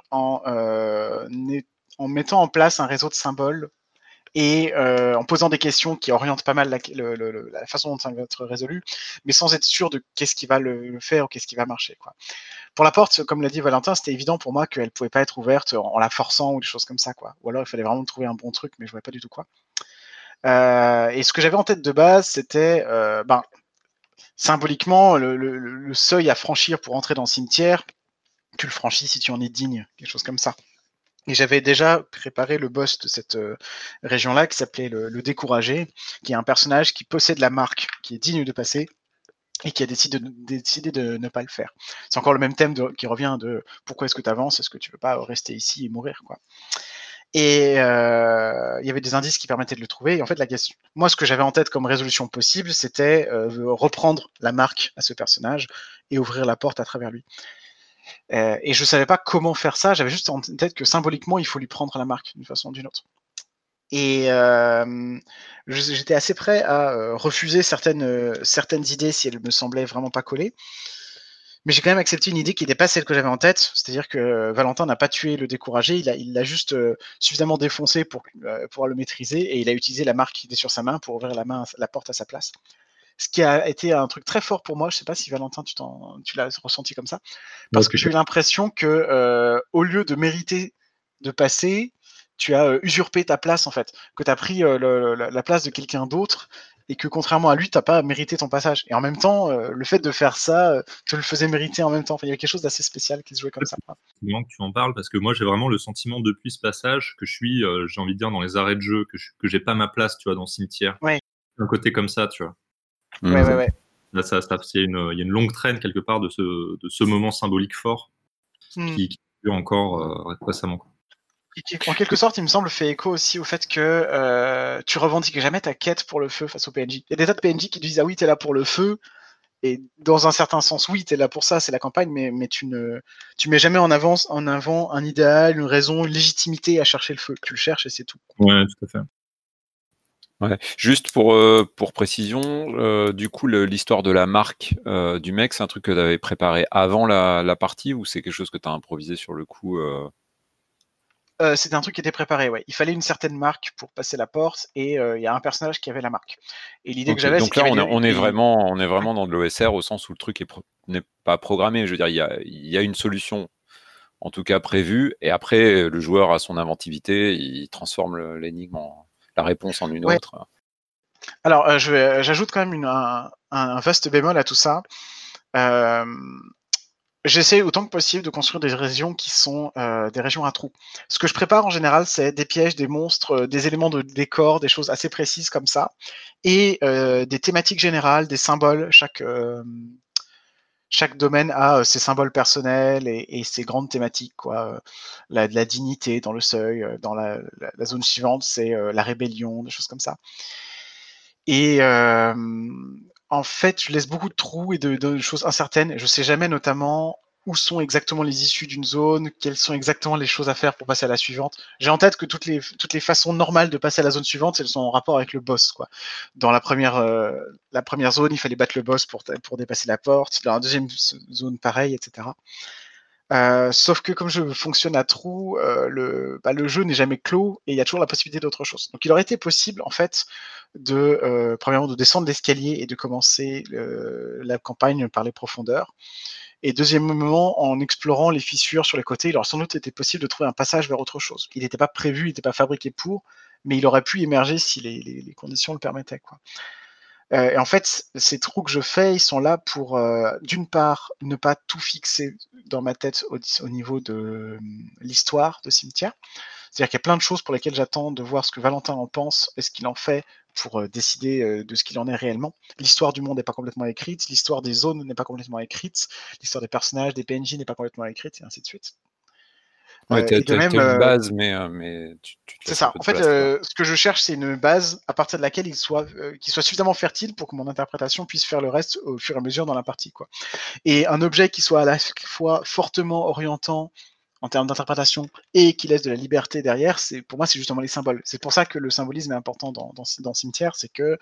en mettant en place un réseau de symboles et en posant des questions qui orientent pas mal la façon dont ça va être résolu, mais sans être sûr de qu'est-ce qui va le faire ou qu'est-ce qui va marcher, quoi. Pour la porte, comme l'a dit Valentin, c'était évident pour moi qu'elle pouvait pas être ouverte en la forçant ou des choses comme ça, quoi. Ou alors il fallait vraiment trouver un bon truc, mais je voyais pas du tout quoi. Et ce que j'avais en tête de base, c'était symboliquement le seuil à franchir pour entrer dans le cimetière. Tu le franchis si tu en es digne, quelque chose comme ça. Et j'avais déjà préparé le boss de cette région-là qui s'appelait le Découragé, qui est un personnage qui possède la marque, qui est digne de passer, et qui a décidé de ne pas le faire. C'est encore le même thème qui revient de pourquoi est-ce que tu avances, est-ce que tu veux pas rester ici et mourir, quoi. Et il y avait des indices qui permettaient de le trouver. Et en fait, la question, moi, ce que j'avais en tête comme résolution possible, c'était reprendre la marque à ce personnage et ouvrir la porte à travers lui. Et je savais pas comment faire ça. J'avais juste en tête que symboliquement, il faut lui prendre la marque d'une façon ou d'une autre. Et j'étais assez prêt à refuser certaines idées si elles me semblaient vraiment pas collées. Mais j'ai quand même accepté une idée qui n'était pas celle que j'avais en tête. C'est-à-dire que Valentin n'a pas tué le Découragé, il l'a juste suffisamment défoncé pour pouvoir le maîtriser, et il a utilisé la marque qui était sur sa main pour ouvrir la porte à sa place. Ce qui a été un truc très fort pour moi. Je sais pas si Valentin, tu l'as ressenti comme ça, parce que j'ai eu l'impression que au lieu de mériter de passer, tu as usurpé ta place en fait, que tu as pris la place de quelqu'un d'autre, et que contrairement à lui, t'as pas mérité ton passage. Et en même temps, le fait de faire ça te le faisait mériter en même temps. Enfin, il y avait quelque chose d'assez spécial qui se jouait comme ça. C'est bien que tu en parles parce que moi j'ai vraiment le sentiment depuis ce passage que je suis, j'ai envie de dire, dans les arrêts de jeu, que j'ai pas ma place, tu vois, dans le cimetière. Ouais. Un côté comme ça, tu vois. Ouais. Là, il y a une longue traîne quelque part de ce moment symbolique fort qui dure encore récemment. Et qui, en quelque sorte, il me semble, fait écho aussi au fait que tu revendiques jamais ta quête pour le feu face au PNJ. Il y a des tas de PNJ qui te disent ah oui, t'es là pour le feu, et dans un certain sens, oui, t'es là pour ça, c'est la campagne, mais tu mets jamais en avant un idéal, une raison, une légitimité à chercher le feu. Tu le cherches et c'est tout. Ouais, tout à fait. Ouais. Juste pour précision, du coup, l'histoire de la marque du mec, c'est un truc que tu avais préparé avant la partie, ou c'est quelque chose que tu as improvisé sur le coup C'était un truc qui était préparé, ouais. Il fallait une certaine marque pour passer la porte, et il y a un personnage qui avait la marque. Et l'idée que Ok. j'avais, c'est Donc qu'il là, y avait on est vraiment dans de l'OSR au sens où le truc n'est pas programmé. Je veux dire, il y a une solution, en tout cas prévue, et après, le joueur a son inventivité, il transforme l'énigme, la réponse en une Ouais. autre. Alors, j'ajoute quand même un vaste bémol à tout ça. J'essaie autant que possible de construire des régions qui sont des régions à trous. Ce que je prépare en général, c'est des pièges, des monstres, des éléments de décor, des choses assez précises comme ça, et des thématiques générales, des symboles. Chaque domaine a ses symboles personnels et ses grandes thématiques, quoi. La dignité dans le seuil, dans la zone suivante, c'est la rébellion, des choses comme ça. Et en fait, je laisse beaucoup de trous et de choses incertaines. Je sais jamais notamment où sont exactement les issues d'une zone, quelles sont exactement les choses à faire pour passer à la suivante. J'ai en tête que toutes les façons normales de passer à la zone suivante, elles sont en rapport avec le boss, quoi. Dans la première zone, il fallait battre le boss pour dépasser la porte. Dans la deuxième zone, pareil, etc. Sauf que comme je fonctionne à trous, le jeu n'est jamais clos et il y a toujours la possibilité d'autre chose. Donc il aurait été possible, en fait, premièrement, de descendre l'escalier et de commencer la campagne par les profondeurs. Et deuxièmement, en explorant les fissures sur les côtés, il aurait sans doute été possible de trouver un passage vers autre chose. Il n'était pas prévu, il n'était pas fabriqué pour, mais il aurait pu émerger si les conditions le permettaient, quoi. Et en fait, ces trous que je fais, ils sont là pour, d'une part, ne pas tout fixer dans ma tête au niveau de l'histoire de Cimetière. C'est-à-dire qu'il y a plein de choses pour lesquelles j'attends de voir ce que Valentin en pense et ce qu'il en fait pour décider de ce qu'il en est réellement. L'histoire du monde n'est pas complètement écrite, l'histoire des zones n'est pas complètement écrite, l'histoire des personnages, des PNJ n'est pas complètement écrite, et ainsi de suite. Ouais, Et de même, une base, mais tu te c'est laisses un ça. peu En de fait, place, quoi. ce que je cherche, c'est une base à partir de laquelle qui soit suffisamment fertile pour que mon interprétation puisse faire le reste au fur et à mesure dans la partie, quoi. Et un objet qui soit à la fois fortement orientant en termes d'interprétation et qui laisse de la liberté derrière, pour moi, c'est justement les symboles. C'est pour ça que le symbolisme est important dans Cimetière, c'est que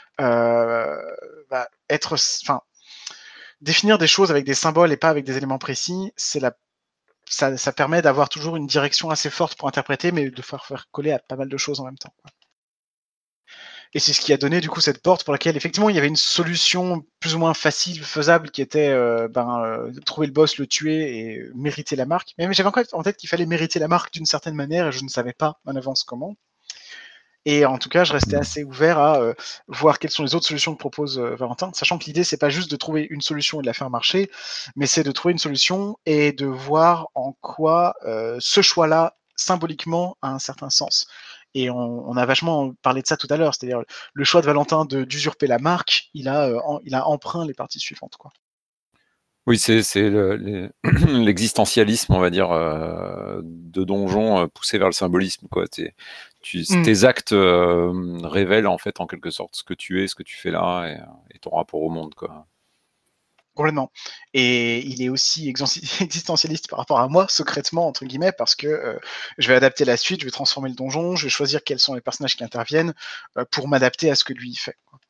définir des choses avec des symboles et pas avec des éléments précis, ça permet d'avoir toujours une direction assez forte pour interpréter, mais de faire coller à pas mal de choses en même temps, quoi. Et c'est ce qui a donné du coup cette porte pour laquelle effectivement il y avait une solution plus ou moins facile, faisable, qui était trouver le boss, le tuer et mériter la marque. Mais j'avais encore en tête qu'il fallait mériter la marque d'une certaine manière et je ne savais pas en avance comment. Et en tout cas, je restais assez ouvert à voir quelles sont les autres solutions que propose Valentin, sachant que l'idée c'est pas juste de trouver une solution et de la faire marcher, mais c'est de trouver une solution et de voir en quoi ce choix-là symboliquement a un certain sens. Et on a vachement parlé de ça tout à l'heure, c'est-à-dire le choix de Valentin d'usurper la marque, il a emprunt les parties suivantes, quoi. Oui, c'est l'existentialisme, on va dire, de donjon poussé vers le symbolisme, quoi. Tes actes révèlent en fait en quelque sorte ce que tu es, ce que tu fais là et ton rapport au monde, quoi. Complètement. Et il est aussi existentialiste par rapport à moi, secrètement, entre guillemets, parce que je vais adapter la suite, je vais transformer le donjon, je vais choisir quels sont les personnages qui interviennent pour m'adapter à ce que lui fait, quoi.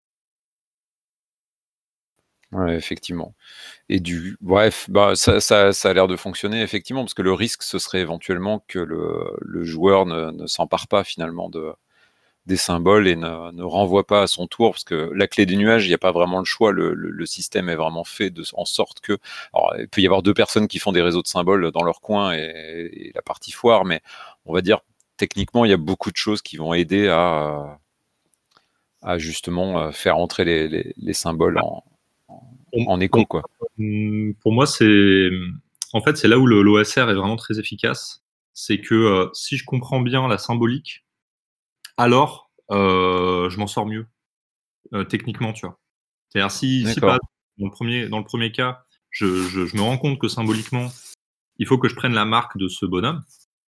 Ouais, effectivement. Et bref, ça a l'air de fonctionner effectivement, parce que le risque, ce serait éventuellement que le joueur ne s'empare pas finalement des symboles et ne renvoie pas à son tour, parce que la clé des nuages, il n'y a pas vraiment le choix. Le système est vraiment fait en sorte que, alors, il peut y avoir deux personnes qui font des réseaux de symboles dans leur coin et la partie foire, mais on va dire techniquement, il y a beaucoup de choses qui vont aider à justement faire entrer les symboles en écho, quoi. Pour moi, en fait, c'est là où l'OSR est vraiment très efficace. C'est que si je comprends bien la symbolique, alors je m'en sors mieux techniquement, tu vois. C'est-à-dire si D'accord. dans le premier cas, je me rends compte que symboliquement, il faut que je prenne la marque de ce bonhomme.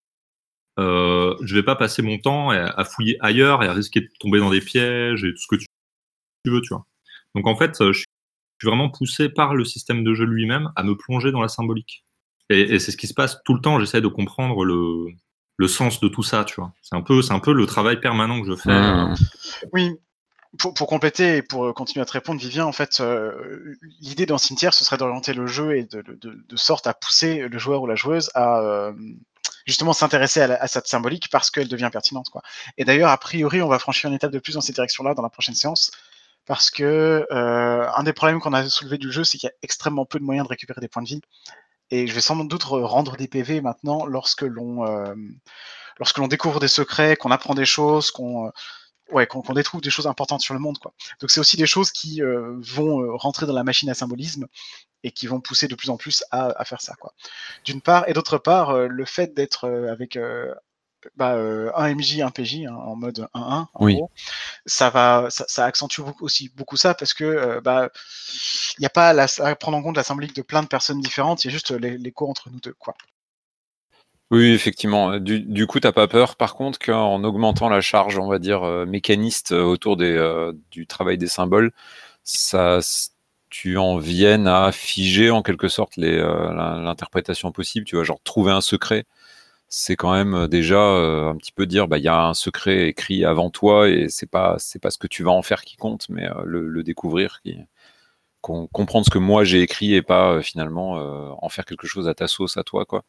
Je vais pas passer mon temps à fouiller ailleurs et à risquer de tomber dans des pièges et tout ce que tu veux, tu vois. Donc en fait, je suis vraiment poussé par le système de jeu lui-même à me plonger dans la symbolique. Et c'est ce qui se passe tout le temps. J'essaie de comprendre le sens de tout ça, tu vois. C'est un peu le travail permanent que je fais. Oui, pour compléter et pour continuer à te répondre, Vivien, en fait, l'idée d'un cimetière, ce serait d'orienter le jeu et de sorte à pousser le joueur ou la joueuse à justement s'intéresser à cette symbolique parce qu'elle devient pertinente, quoi. Et d'ailleurs, a priori, on va franchir une étape de plus dans cette direction-là dans la prochaine séance, parce que un des problèmes qu'on a soulevé du jeu, c'est qu'il y a extrêmement peu de moyens de récupérer des points de vie. Et je vais sans doute rendre des PV maintenant lorsque l'on découvre des secrets, qu'on apprend des choses, qu'on découvre des choses importantes sur le monde, quoi. Donc c'est aussi des choses qui vont rentrer dans la machine à symbolisme et qui vont pousser de plus en plus à faire ça, quoi. D'une part, et d'autre part, le fait d'être avec un MJ, un PJ, hein, en mode 1-1, en Oui. gros, ça accentue aussi beaucoup ça, parce que il n'y a pas à prendre en compte la symbolique de plein de personnes différentes, il y a juste l'écho entre nous deux, quoi. Oui, effectivement. Du coup, t'as pas peur, par contre, qu'en augmentant la charge, on va dire, mécaniste autour du travail des symboles, ça tu en viennes à figer en quelque sorte l'interprétation possible, tu vois, genre trouver un secret, c'est quand même déjà un petit peu dire, il y a un secret écrit avant toi et c'est pas ce que tu vas en faire qui compte, mais le découvrir, comprendre ce que moi j'ai écrit et pas finalement en faire quelque chose à ta sauce, à toi, quoi.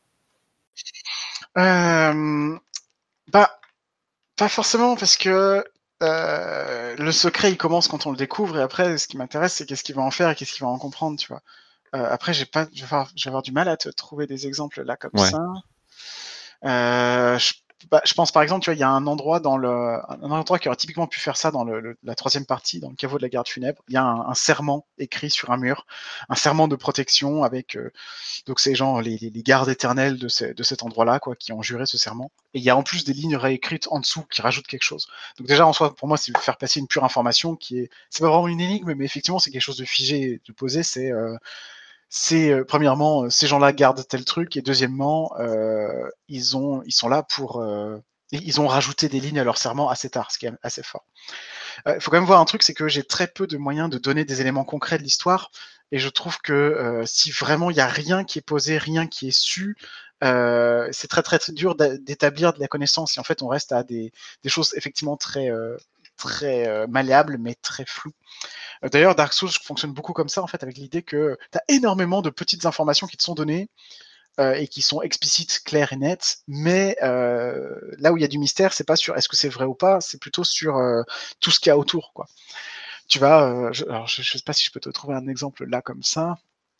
Bah, pas forcément, parce que le secret, il commence quand on le découvre, et après, ce qui m'intéresse, c'est qu'est-ce qu'il va en faire et qu'est-ce qu'il va en comprendre, tu vois. Après, je vais avoir du mal à te trouver des exemples là comme Ouais. ça. Je pense par exemple, tu vois, il y a un endroit un endroit qui aurait typiquement pu faire ça dans la troisième partie, dans le caveau de la garde funèbre. Il y a un serment écrit sur un mur, un serment de protection avec donc c'est genre les gardes éternels de cet endroit-là, quoi, qui ont juré ce serment. Et il y a en plus des lignes réécrites en dessous qui rajoutent quelque chose. Donc déjà en soi, pour moi, c'est faire passer une pure information c'est pas vraiment une énigme, mais effectivement c'est quelque chose de figé, de posé. Premièrement, ces gens-là gardent tel truc, et deuxièmement, ils sont là pour ils ont rajouté des lignes à leur serment assez tard, ce qui est assez fort. Il faut quand même voir un truc, c'est que j'ai très peu de moyens de donner des éléments concrets de l'histoire, et je trouve que si vraiment il y a rien qui est posé, rien qui est su, c'est très très très dur d'établir de la connaissance, et en fait on reste à des choses effectivement très malléables, mais très floues. D'ailleurs, Dark Souls fonctionne beaucoup comme ça, en fait, avec l'idée que tu as énormément de petites informations qui te sont données et qui sont explicites, claires et nettes, mais là où il y a du mystère, c'est pas sur est-ce que c'est vrai ou pas, c'est plutôt sur tout ce qu'il y a autour, quoi. Tu vas, alors je sais pas si je peux te trouver un exemple là comme ça.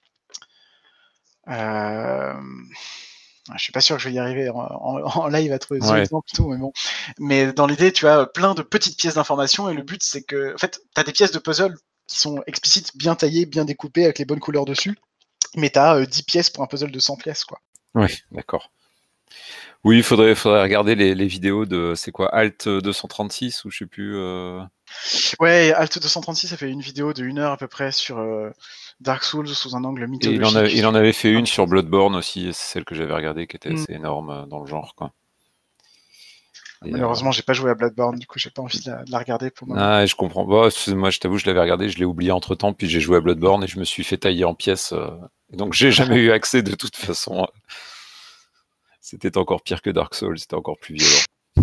Je suis pas sûr que je vais y arriver en live à trouver des Ouais. exemples, tout, mais bon. Mais dans l'idée, tu as plein de petites pièces d'information, et le but, c'est que, en fait, tu as des pièces de puzzle qui sont explicites, bien taillées, bien découpées, avec les bonnes couleurs dessus, mais tu as 10 pièces pour un puzzle de 100 pièces, quoi. Oui, d'accord. Oui, il faudrait regarder les vidéos de, c'est quoi, Alt 236 ou je sais plus. Ouais, Alt 236 a fait une vidéo de 1 heure à peu près sur Dark Souls sous un angle Et mythologique. il en avait fait une sur Bloodborne aussi, c'est celle que j'avais regardée, qui était Mm. assez énorme dans le genre, quoi. Et, Malheureusement, j'ai pas joué à Bloodborne, du coup, j'ai pas envie de la regarder pour le moment. je comprends. Bon, moi, je t'avoue, je l'avais regardé, je l'ai oublié entre temps, puis j'ai joué à Bloodborne et je me suis fait tailler en pièces. Et donc, j'ai jamais eu accès de toute façon. C'était encore pire que Dark Souls, c'était encore plus violent.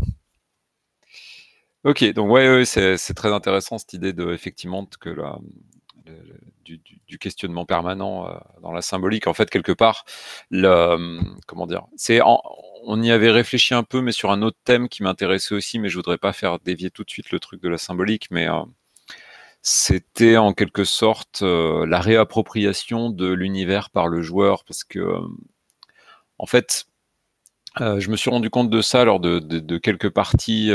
Ok, donc ouais, c'est très intéressant cette idée de effectivement que du questionnement permanent dans la symbolique. En fait, quelque part, comment dire, on y avait réfléchi un peu, mais sur un autre thème qui m'intéressait aussi, mais je voudrais pas faire dévier tout de suite le truc de la symbolique, mais c'était en quelque sorte la réappropriation de l'univers par le joueur, parce que en fait, je me suis rendu compte de ça lors de quelques parties.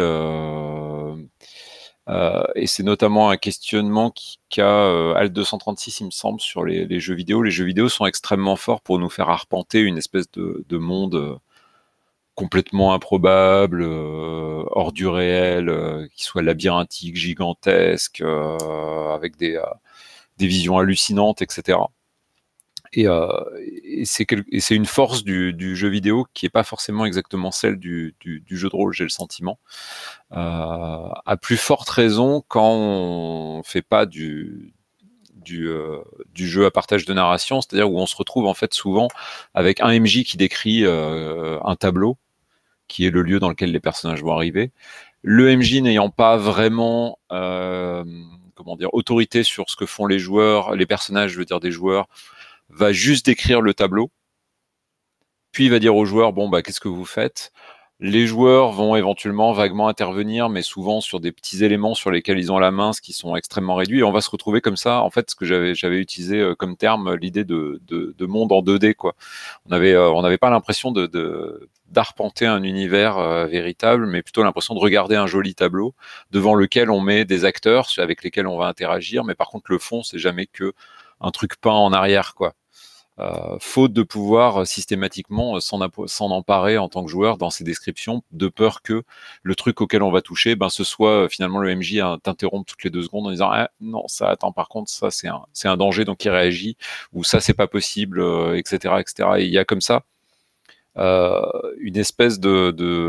Et c'est notamment un questionnement qu'a Alt 236, il me semble, sur les jeux vidéo. Les jeux vidéo sont extrêmement forts pour nous faire arpenter une espèce de monde complètement improbable, hors du réel, qui soit labyrinthique, gigantesque, avec des visions hallucinantes, etc. Et c'est une force du jeu vidéo qui n'est pas forcément exactement celle du jeu de rôle, j'ai le sentiment. À plus forte raison quand on fait pas du jeu à partage de narration, c'est-à-dire où on se retrouve en fait souvent avec un MJ qui décrit un tableau, qui est le lieu dans lequel les personnages vont arriver. Le MJ n'ayant pas vraiment comment dire, autorité sur ce que font les joueurs, les personnages, je veux dire des joueurs, va juste décrire le tableau, puis il va dire aux joueurs, bon, qu'est-ce que vous faites? Les joueurs vont éventuellement vaguement intervenir, mais souvent sur des petits éléments sur lesquels ils ont la main, ce qui sont extrêmement réduits. Et on va se retrouver comme ça, en fait, ce que j'avais utilisé comme terme, l'idée de monde en 2D, quoi. On n'avait pas l'impression d'arpenter un univers véritable, mais plutôt l'impression de regarder un joli tableau devant lequel on met des acteurs avec lesquels on va interagir, mais par contre, le fond, c'est jamais que un truc peint en arrière, quoi. Faute de pouvoir systématiquement s'en emparer en tant que joueur dans ces descriptions, de peur que le truc auquel on va toucher, ce soit finalement le MJ à t'interrompre toutes les 2 secondes en disant non, ça attends, par contre ça c'est un danger, donc il réagit, ou ça c'est pas possible, etc., etc. Et il y a comme ça une espèce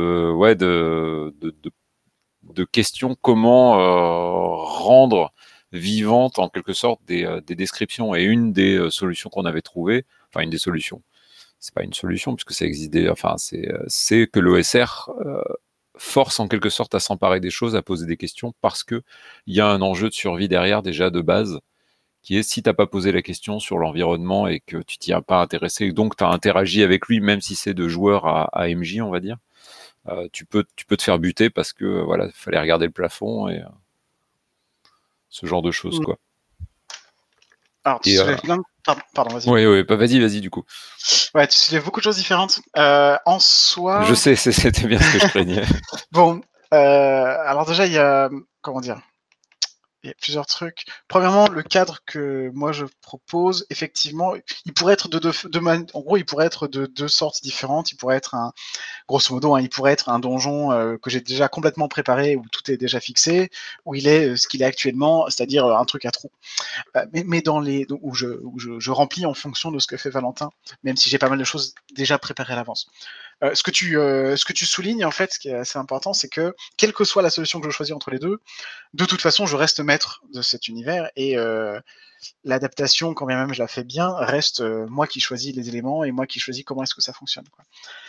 de question, comment rendre vivantes en quelque sorte des descriptions. Et une des solutions qu'on avait trouvées, enfin une des solutions, c'est pas une solution puisque ça existe, c'est que l'OSR force en quelque sorte à s'emparer des choses, à poser des questions parce que il y a un enjeu de survie derrière déjà de base qui est si t'as pas posé la question sur l'environnement et que tu t'y as pas intéressé, donc tu as interagi avec lui, même si c'est de joueur à MJ, on va dire, tu peux te faire buter parce que voilà, fallait regarder le plafond et ce genre de choses, quoi. Alors, tu soulèves plein de... Pardon, vas-y. Oui, vas-y, du coup. Ouais, tu soulèves beaucoup de choses différentes. En soi... Je sais, c'était bien ce que je craignais. Bon, alors déjà, il y a... Comment dire ? Il y a plusieurs trucs. Premièrement, le cadre que moi je propose, effectivement, il pourrait être en gros, il pourrait être de deux sortes différentes. Il pourrait être grosso modo, il pourrait être un donjon que j'ai déjà complètement préparé, où tout est déjà fixé, où il est ce qu'il est actuellement, c'est-à-dire un truc à trous. Mais dans où je remplis en fonction de ce que fait Valentin, même si j'ai pas mal de choses déjà préparées à l'avance. Ce que tu soulignes, en fait, ce qui est assez important, c'est que, quelle que soit la solution que je choisis entre les deux, de toute façon, je reste maître de cet univers et l'adaptation, quand bien même je la fais bien, reste moi qui choisis les éléments et moi qui choisis comment est-ce que ça fonctionne, quoi.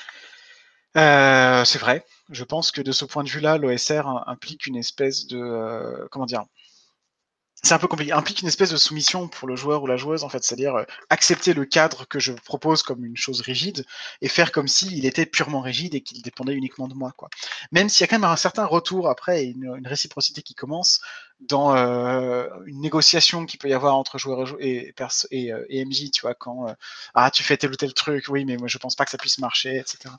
C'est vrai. Je pense que de ce point de vue-là, l'OSR implique une espèce de... comment dire ? C'est un peu compliqué. Implique une espèce de soumission pour le joueur ou la joueuse, en fait. C'est-à-dire accepter le cadre que je propose comme une chose rigide et faire comme s'il était purement rigide et qu'il dépendait uniquement de moi, quoi. Même s'il y a quand même un certain retour après et une réciprocité qui commence dans une négociation qu'il peut y avoir entre joueur et MJ, tu vois, quand tu fais tel ou tel truc, oui, mais moi je pense pas que ça puisse marcher, etc.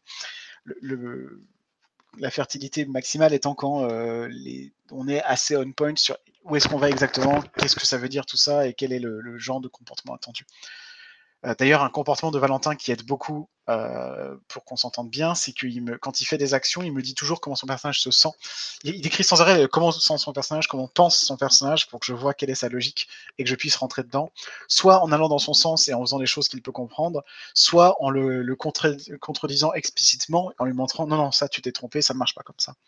La fertilité maximale étant quand on est assez on point sur où est-ce qu'on va exactement, qu'est-ce que ça veut dire tout ça et quel est le genre de comportement attendu. D'ailleurs, un comportement de Valentin qui aide beaucoup pour qu'on s'entende bien, c'est que quand il fait des actions, il me dit toujours comment son personnage se sent. Il décrit sans arrêt comment se sent son personnage, comment pense son personnage, pour que je vois quelle est sa logique et que je puisse rentrer dedans, soit en allant dans son sens et en faisant des choses qu'il peut comprendre, soit en le contredisant explicitement, en lui montrant non, ça tu t'es trompé, ça ne marche pas comme ça.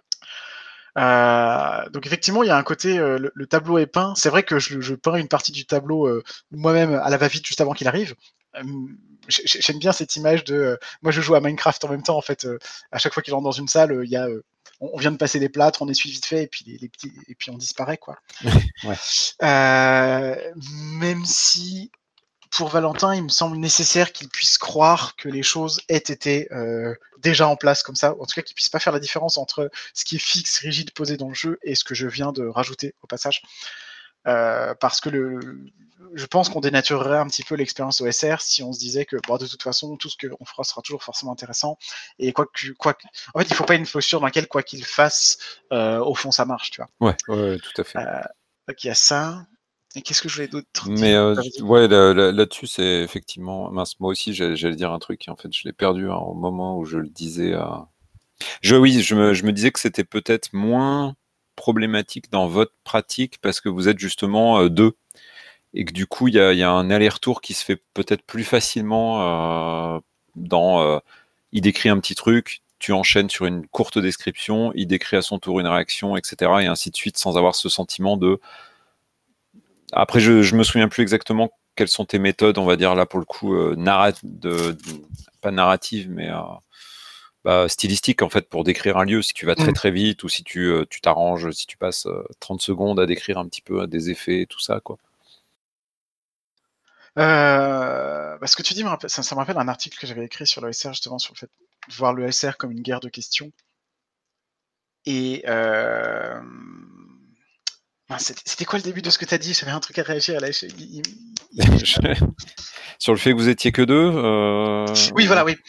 Donc effectivement, il y a un côté, le tableau est peint. C'est vrai que je peins une partie du tableau moi-même à la va-vite juste avant qu'il arrive. J'aime bien cette image de... moi, je joue à Minecraft en même temps, en fait. À chaque fois qu'il entre dans une salle, il y a... on vient de passer des plâtres, on essuie vite fait, et puis et puis on disparaît, quoi. Ouais. Même si... pour Valentin, il me semble nécessaire qu'il puisse croire que les choses aient été déjà en place comme ça, en tout cas qu'il puisse pas faire la différence entre ce qui est fixe, rigide, posé dans le jeu et ce que je viens de rajouter au passage. Parce que je pense qu'on dénaturerait un petit peu l'expérience OSR si on se disait que de toute façon, tout ce qu'on fera sera toujours forcément intéressant. Et en fait, il faut pas une posture dans laquelle, quoi qu'il fasse, au fond, ça marche, tu vois. Ouais, tout à fait. Donc il y a ça. Et qu'est-ce que je voulais d'autre Mais dire ouais, là-dessus, c'est effectivement... Mince, moi aussi, j'allais dire un truc, et en fait, je l'ai perdu au moment où je le disais. Je me disais que c'était peut-être moins problématique dans votre pratique parce que vous êtes justement deux. Et que du coup, il y a un aller-retour qui se fait peut-être plus facilement il décrit un petit truc, tu enchaînes sur une courte description, il décrit à son tour une réaction, etc. Et ainsi de suite, sans avoir ce sentiment de... Après, je me souviens plus exactement quelles sont tes méthodes, on va dire là pour le coup, pas narrative, mais stylistique en fait, pour décrire un lieu, si tu vas très très vite ou si tu t'arranges, si tu passes 30 secondes à décrire un petit peu des effets et tout ça, quoi. Ce que tu dis, ça me rappelle un article que j'avais écrit sur l'OSR, justement, sur le fait de voir l'OSR comme une guerre de questions. Et c'était quoi le début de ce que tu as dit? J'avais un truc à réagir. Là, Sur le fait que vous étiez que deux Oui, voilà, oui.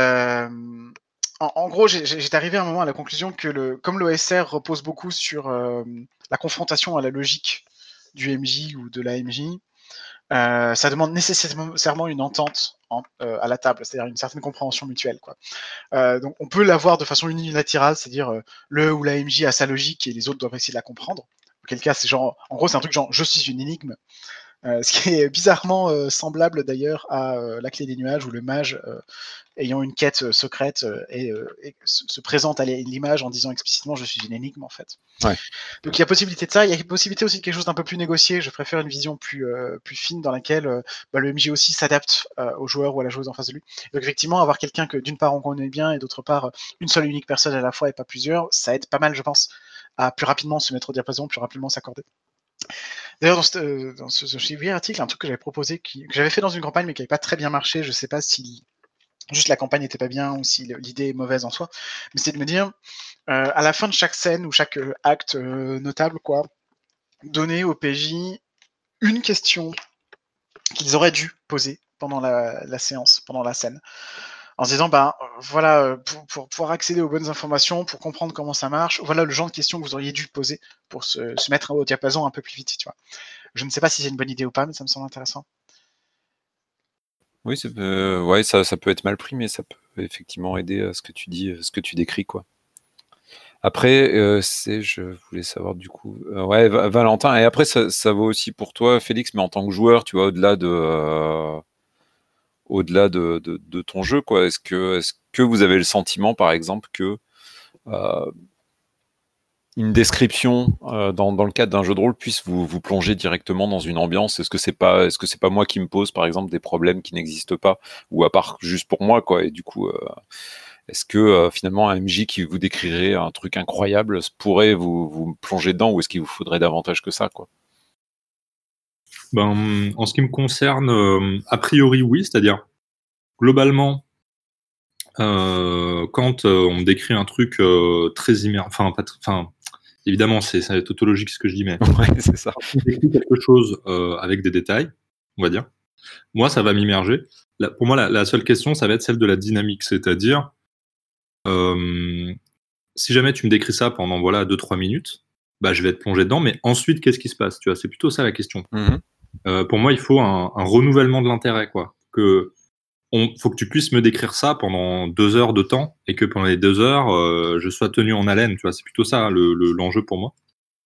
En gros, j'étais arrivé à un moment à la conclusion que comme l'OSR repose beaucoup sur la confrontation à la logique du MJ ou de la MJ, ça demande nécessairement une entente à la table, c'est-à-dire une certaine compréhension mutuelle, quoi. Donc on peut l'avoir de façon unilatérale, c'est-à-dire le ou la MJ a sa logique et les autres doivent essayer de la comprendre. Auquel cas, c'est genre, en gros, c'est un truc genre, je suis une énigme. Ce qui est bizarrement semblable d'ailleurs à la clé des nuages où le mage ayant une quête secrète et se présente à l'image en disant explicitement je suis une énigme en fait. Ouais. Donc il y a possibilité de ça, il y a possibilité aussi de quelque chose d'un peu plus négocié, je préfère une vision plus fine dans laquelle le MJ aussi s'adapte au joueur ou à la joueuse en face de lui. Donc effectivement avoir quelqu'un que d'une part on connaît bien et d'autre part une seule et unique personne à la fois et pas plusieurs, ça aide pas mal je pense à plus rapidement se mettre au diapason, plus rapidement s'accorder. D'ailleurs, dans ce vieux article, un truc que j'avais proposé, que j'avais fait dans une campagne, mais qui n'avait pas très bien marché, je sais pas si juste la campagne n'était pas bien ou si l'idée est mauvaise en soi, mais c'est de me dire, à la fin de chaque scène ou chaque acte notable, quoi, donner au PJ une question qu'ils auraient dû poser pendant la séance, pendant la scène. En se disant, voilà, pour pouvoir accéder aux bonnes informations, pour comprendre comment ça marche, voilà le genre de questions que vous auriez dû poser pour se mettre au diapason un peu plus vite, tu vois. Je ne sais pas si c'est une bonne idée ou pas, mais ça me semble intéressant. Oui, ouais, ça peut être mal pris, mais ça peut effectivement aider à ce que tu dis, ce que tu décris, quoi. Après, je voulais savoir du coup, ouais, Valentin, et après ça vaut aussi pour toi, Félix, mais en tant que joueur, tu vois, au-delà de ton jeu, quoi. Est-ce que vous avez le sentiment, par exemple, que une description dans le cadre d'un jeu de rôle puisse vous plonger directement dans une ambiance? Est-ce que c'est pas moi qui me pose, par exemple, des problèmes qui n'existent pas, ou à part juste pour moi, quoi, et du coup, est-ce que finalement un MJ qui vous décrirait un truc incroyable pourrait vous plonger dedans, ou est-ce qu'il vous faudrait davantage que ça, quoi? En ce qui me concerne, a priori oui, c'est-à-dire globalement, quand on me décrit un truc très évidemment ça va être tautologique ce que je dis, mais Ouais, c'est ça. quand on me décrit quelque chose avec des détails, on va dire, moi ça va m'immerger. Pour moi, la seule question, ça va être celle de la dynamique, c'est-à-dire si jamais tu me décris ça pendant 2-3 minutes, je vais être plongé dedans, mais ensuite qu'est-ce qui se passe? Tu vois, c'est plutôt ça la question. Pour moi, il faut un renouvellement de l'intérêt, quoi. Faut que tu puisses me décrire ça pendant 2 heures de temps et que pendant les 2 heures, je sois tenu en haleine. Tu vois, c'est plutôt ça l'enjeu pour moi.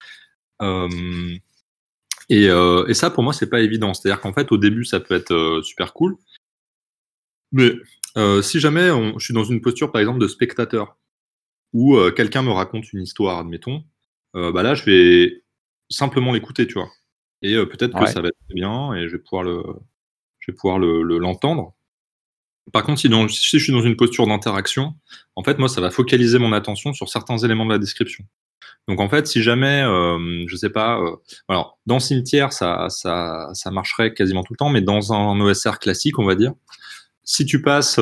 Et ça, pour moi, c'est pas évident. C'est-à-dire qu'en fait, au début, ça peut être super cool, mais si jamais je suis dans une posture, par exemple, de spectateur, où quelqu'un me raconte une histoire, admettons, là, je vais simplement l'écouter, tu vois. Et peut-être que Ouais. ça va être très bien et je vais pouvoir l'entendre. Par contre, si je suis dans une posture d'interaction, en fait, moi, ça va focaliser mon attention sur certains éléments de la description. Donc, en fait, si jamais, je sais pas, alors, dans Cimetière, ça marcherait quasiment tout le temps, mais dans un OSR classique, on va dire, si tu passes,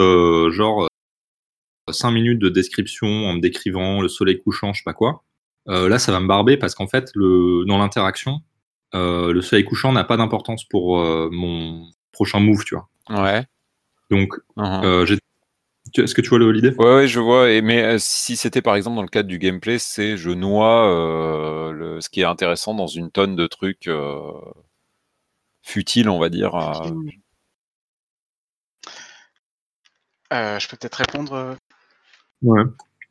5 minutes de description en me décrivant le soleil couchant, je sais pas quoi, là, ça va me barber parce qu'en fait, dans l'interaction, le soleil couchant n'a pas d'importance pour mon prochain move, tu vois. Ouais. Donc, est-ce que tu vois l'idée? Ouais, je vois. Mais si c'était par exemple dans le cadre du gameplay, je noie ce qui est intéressant dans une tonne de trucs futiles, on va dire. Je peux peut-être répondre. Ouais.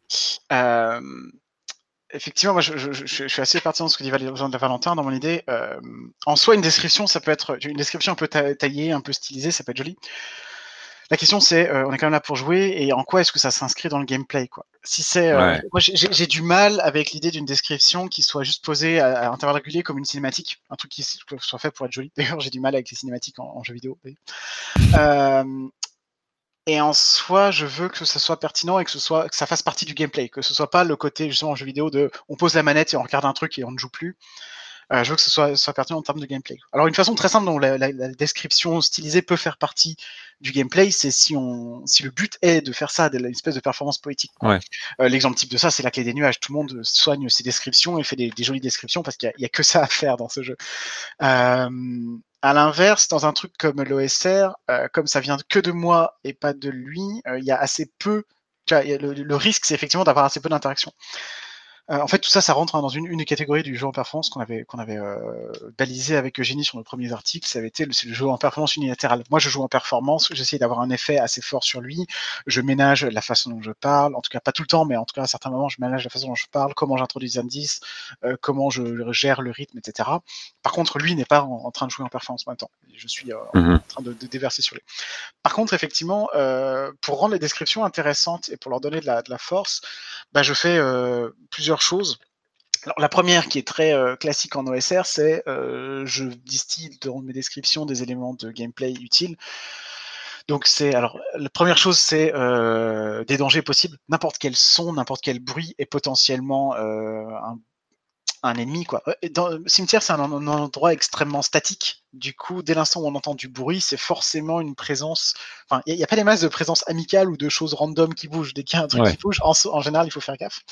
Effectivement, moi, je suis assez partisan de ce que dit Valentin dans mon idée. En soi, une description, ça peut être une description un peu taillée, un peu stylisée, ça peut être joli. La question, c'est, on est quand même là pour jouer, et en quoi est-ce que ça s'inscrit dans le gameplay, quoi. Si c'est, Ouais. moi, j'ai du mal avec l'idée d'une description qui soit juste posée à intervalles réguliers comme une cinématique, un truc qui soit fait pour être joli. D'ailleurs, j'ai du mal avec les cinématiques en jeu vidéo. Et en soi, je veux que ça soit pertinent et que ça fasse partie du gameplay, que ce soit pas le côté justement en jeu vidéo de on pose la manette et on regarde un truc et on ne joue plus. Je veux que ce soit pertinent en termes de gameplay. Alors une façon très simple dont la description stylisée peut faire partie du gameplay, c'est si le but est de faire ça, une espèce de performance poétique. Ouais. L'exemple type de ça, c'est la clé des nuages. Tout le monde soigne ses descriptions et fait des jolies descriptions parce qu'il y a que ça à faire dans ce jeu. À l'inverse, dans un truc comme l'OSR, comme ça vient que de moi et pas de lui, il y a assez peu. Tu vois, le risque, c'est effectivement d'avoir assez peu d'interaction. En fait, tout ça, ça rentre dans une des catégories du jeu en performance qu'on avait balisé avec Eugénie sur nos premiers articles. C'est le jeu en performance unilatéral. Moi, je joue en performance, j'essaie d'avoir un effet assez fort sur lui. Je ménage la façon dont je parle, en tout cas pas tout le temps, mais en tout cas à certains moments, je ménage la façon dont je parle, comment j'introduis les indices, comment je gère le rythme, etc. Par contre, lui n'est pas en train de jouer en performance en même temps. Je suis en train de déverser sur lui. Par contre, effectivement, pour rendre les descriptions intéressantes et pour leur donner de la force, je fais plusieurs choses. Alors, la première, qui est très classique en OSR, c'est je distille dans mes descriptions des éléments de gameplay utiles. Donc, la première chose, c'est des dangers possibles. N'importe quel son, n'importe quel bruit est potentiellement un ennemi, quoi. Dans cimetière, c'est un endroit extrêmement statique. Du coup, dès l'instant où on entend du bruit, c'est forcément une présence. Enfin, il n'y a pas des masses de présence amicale ou de choses random qui bougent. Dès qu'il y a un truc qui bouge, en général, il faut faire gaffe.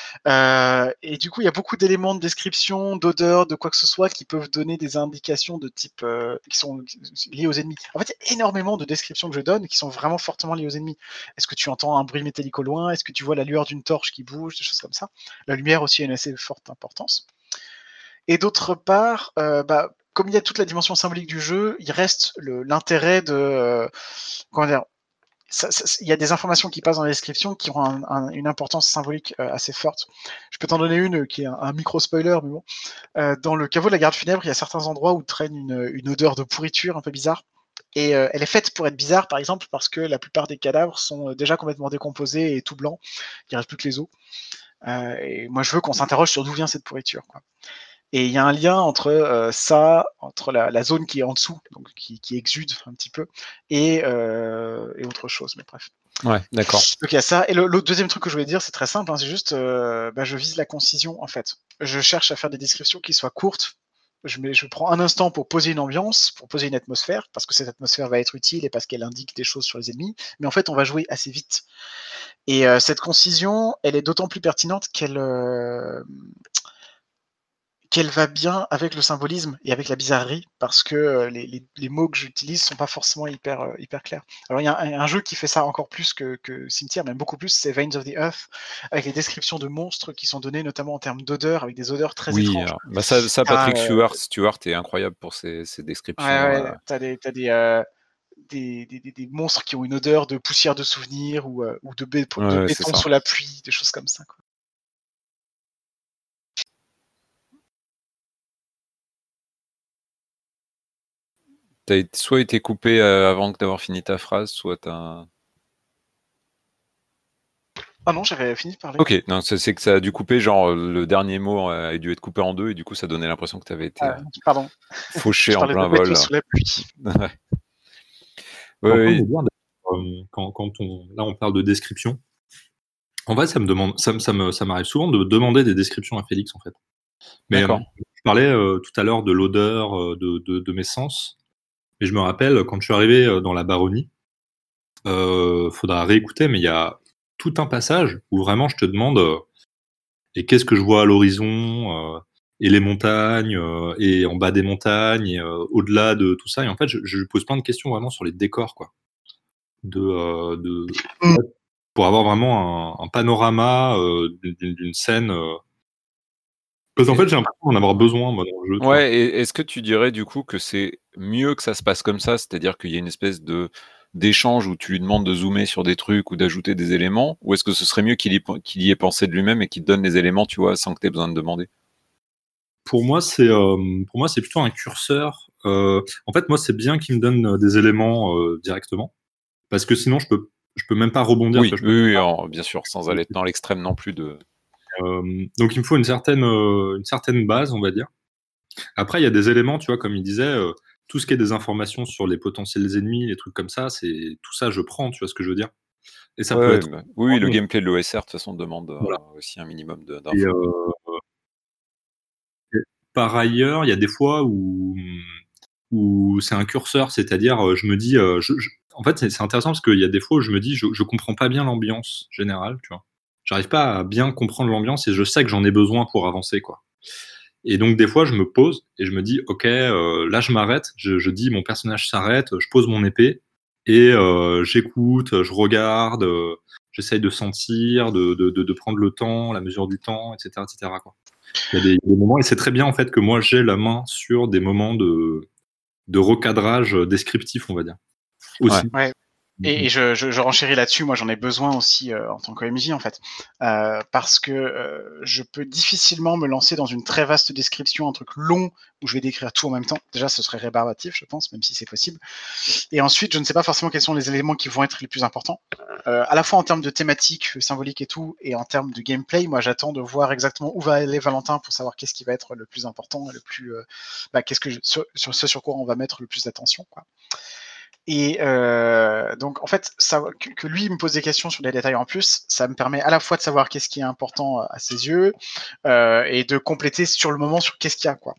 Et du coup, il y a beaucoup d'éléments de description, d'odeur, de quoi que ce soit qui peuvent donner des indications de type qui sont liées aux ennemis. En fait, il y a énormément de descriptions que je donne qui sont vraiment fortement liées aux ennemis. Est-ce que tu entends un bruit métallique au loin? Est-ce que tu vois la lueur d'une torche qui bouge? Des choses comme ça. La lumière aussi a une assez forte importance. Et d'autre part, comme il y a toute la dimension symbolique du jeu, il reste l'intérêt de comment dire. Il y a des informations qui passent dans la description qui ont une importance symbolique assez forte. Je peux t'en donner une qui est un micro-spoiler, mais bon. Dans le caveau de la garde funèbre, il y a certains endroits où traîne une odeur de pourriture un peu bizarre. Et elle est faite pour être bizarre, par exemple, parce que la plupart des cadavres sont déjà complètement décomposés et tout blancs. Il ne reste plus que les os. Et moi, je veux qu'on s'interroge sur d'où vient cette pourriture, quoi. Et il y a un lien entre entre la zone qui est en dessous, donc qui exude un petit peu, et autre chose, mais bref. Ouais, d'accord. Donc il y a ça. Et le deuxième truc que je voulais dire, c'est très simple, c'est juste, je vise la concision, en fait. Je cherche à faire des descriptions qui soient courtes. Je prends un instant pour poser une ambiance, pour poser une atmosphère, parce que cette atmosphère va être utile et parce qu'elle indique des choses sur les ennemis, mais en fait, on va jouer assez vite. Et cette concision, elle est d'autant plus pertinente qu'elle va bien avec le symbolisme et avec la bizarrerie, parce que les mots que j'utilise sont pas forcément hyper clairs. Alors il y a un jeu qui fait ça encore plus que Cimetière, même beaucoup plus, c'est Veins of the Earth, avec les descriptions de monstres qui sont données notamment en termes d'odeur, avec des odeurs très étranges. Alors, ça Patrick Stewart est incroyable pour ses descriptions. Ouais, t'as des monstres qui ont une odeur de poussière de souvenirs ou de béton sur la pluie, des choses comme ça, quoi. T'as soit été coupé avant d'avoir fini ta phrase, soit t'as... Ah non, j'avais fini de parler. Ok, non, c'est que ça a dû couper, genre le dernier mot a dû être coupé en deux et du coup ça donnait l'impression que tu avais été pardon. fauché en plein vol. Sous la pluie. Oui. Quand on parle de description, en vrai, ça m'arrive souvent de demander des descriptions à Félix, en fait. Mais je parlais tout à l'heure de l'odeur de mes sens, et je me rappelle quand je suis arrivé dans la baronnie, faudra réécouter, mais il y a tout un passage où vraiment je te demande et qu'est-ce que je vois à l'horizon, et les montagnes, et en bas des montagnes, et au-delà de tout ça. Et en fait, je lui pose plein de questions vraiment sur les décors, quoi. Pour avoir vraiment un panorama d'une scène. Parce qu'en fait, j'ai l'impression d'en avoir besoin, moi, dans le jeu. Ouais, et est-ce que tu dirais du coup que c'est mieux que ça se passe comme ça, c'est-à-dire qu'il y a une espèce d'échange où tu lui demandes de zoomer sur des trucs ou d'ajouter des éléments, ou est-ce que ce serait mieux qu'il y ait pensé de lui-même et qu'il te donne les éléments, tu vois, sans que tu aies besoin de demander? Pour moi, c'est plutôt un curseur. En fait, moi, c'est bien qu'il me donne des éléments directement, parce que sinon, je peux même pas rebondir. Oui, bien sûr, sans aller dans l'extrême non plus de. Donc, il me faut une certaine base, on va dire. Après, il y a des éléments, tu vois, comme il disait, tout ce qui est des informations sur les potentiels ennemis, les trucs comme ça, tout ça, je prends, tu vois ce que je veux dire. Et ça peut être. Oui, le gameplay de l'OSR, de toute façon, demande aussi un minimum d'infos. Par ailleurs, il y a des fois où c'est un curseur, c'est-à-dire, je me dis, en fait, c'est intéressant parce qu'il y a des fois où je me dis, je comprends pas bien l'ambiance générale, tu vois. J'arrive pas à bien comprendre l'ambiance et je sais que j'en ai besoin pour avancer, quoi. Et donc, des fois, je me pose et je me dis, ok, là, je m'arrête, je dis, mon personnage s'arrête, je pose mon épée et j'écoute, je regarde, j'essaye de sentir, de prendre le temps, la mesure du temps, etc., etc., quoi. Il y a des moments, et c'est très bien en fait que moi j'ai la main sur des moments de recadrage descriptif, on va dire. Ouais. Aussi. Ouais. Et je renchéris là-dessus, moi j'en ai besoin aussi en tant qu'OMJ en fait, parce que je peux difficilement me lancer dans une très vaste description, un truc long où je vais décrire tout en même temps. Déjà ce serait rébarbatif je pense, même si c'est possible. Et ensuite je ne sais pas forcément quels sont les éléments qui vont être les plus importants, à la fois en termes de thématique, symbolique et tout, et en termes de gameplay. Moi j'attends de voir exactement où va aller Valentin pour savoir qu'est-ce qui va être le plus important et le plus, qu'est-ce que sur ce sur quoi on va mettre le plus d'attention, quoi. Et donc, en fait, que lui me pose des questions sur les détails en plus, ça me permet à la fois de savoir qu'est-ce qui est important à ses yeux et de compléter sur le moment sur qu'est-ce qu'il y a, quoi.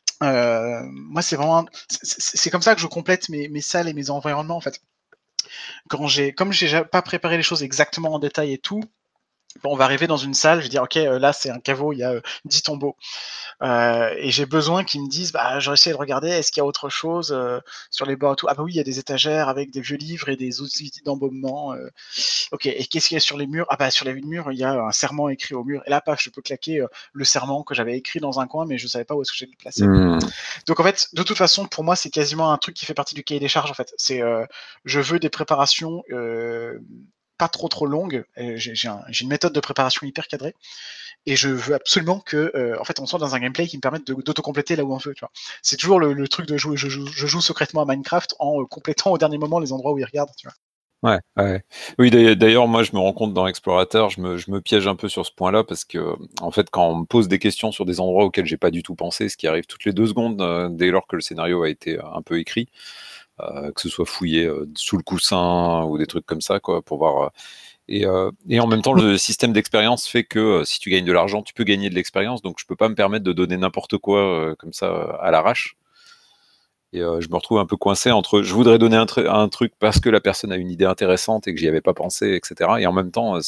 Moi, c'est vraiment, c'est comme ça que je complète mes salles et mes environnements, en fait. Comme j'ai pas préparé les choses exactement en détail et tout, on va arriver dans une salle, je vais dire, ok, là c'est un caveau, il y a 10 tombeaux. Et j'ai besoin qu'ils me disent, bah, j'ai essayé de regarder, est-ce qu'il y a autre chose sur les bords et tout. Ah bah oui, il y a des étagères avec des vieux livres et des outils d'embaumement. Ok, et qu'est-ce qu'il y a sur les murs? Ah bah sur les murs, il y a un serment écrit au mur. Et là, paf, je peux claquer le serment que j'avais écrit dans un coin, mais je savais pas où est-ce que j'allais le placer. Donc en fait, de toute façon, pour moi, c'est quasiment un truc qui fait partie du cahier des charges. En fait, c'est je veux des préparations pas trop longues. J'ai une méthode de préparation hyper cadrée. Et je veux absolument que, en fait, on soit dans un gameplay qui me permette d'auto-compléter là où on veut. Tu vois. C'est toujours le truc de jouer. Je joue secrètement à Minecraft en complétant au dernier moment les endroits où il regarde. Tu vois. Ouais, ouais. Oui, d'ailleurs, moi, je me rends compte dans Explorateur, je me piège un peu sur ce point-là parce que, en fait, quand on me pose des questions sur des endroits auxquels j'ai pas du tout pensé, ce qui arrive toutes les 2 secondes dès lors que le scénario a été un peu écrit, que ce soit fouillé sous le coussin ou des trucs comme ça, quoi, pour voir. Et en même temps, le système d'expérience fait que si tu gagnes de l'argent, tu peux gagner de l'expérience. Donc, je peux pas me permettre de donner n'importe quoi comme ça à l'arrache. Et je me retrouve un peu coincé entre je voudrais donner un truc parce que la personne a une idée intéressante et que j'y avais pas pensé, etc. Et en même temps,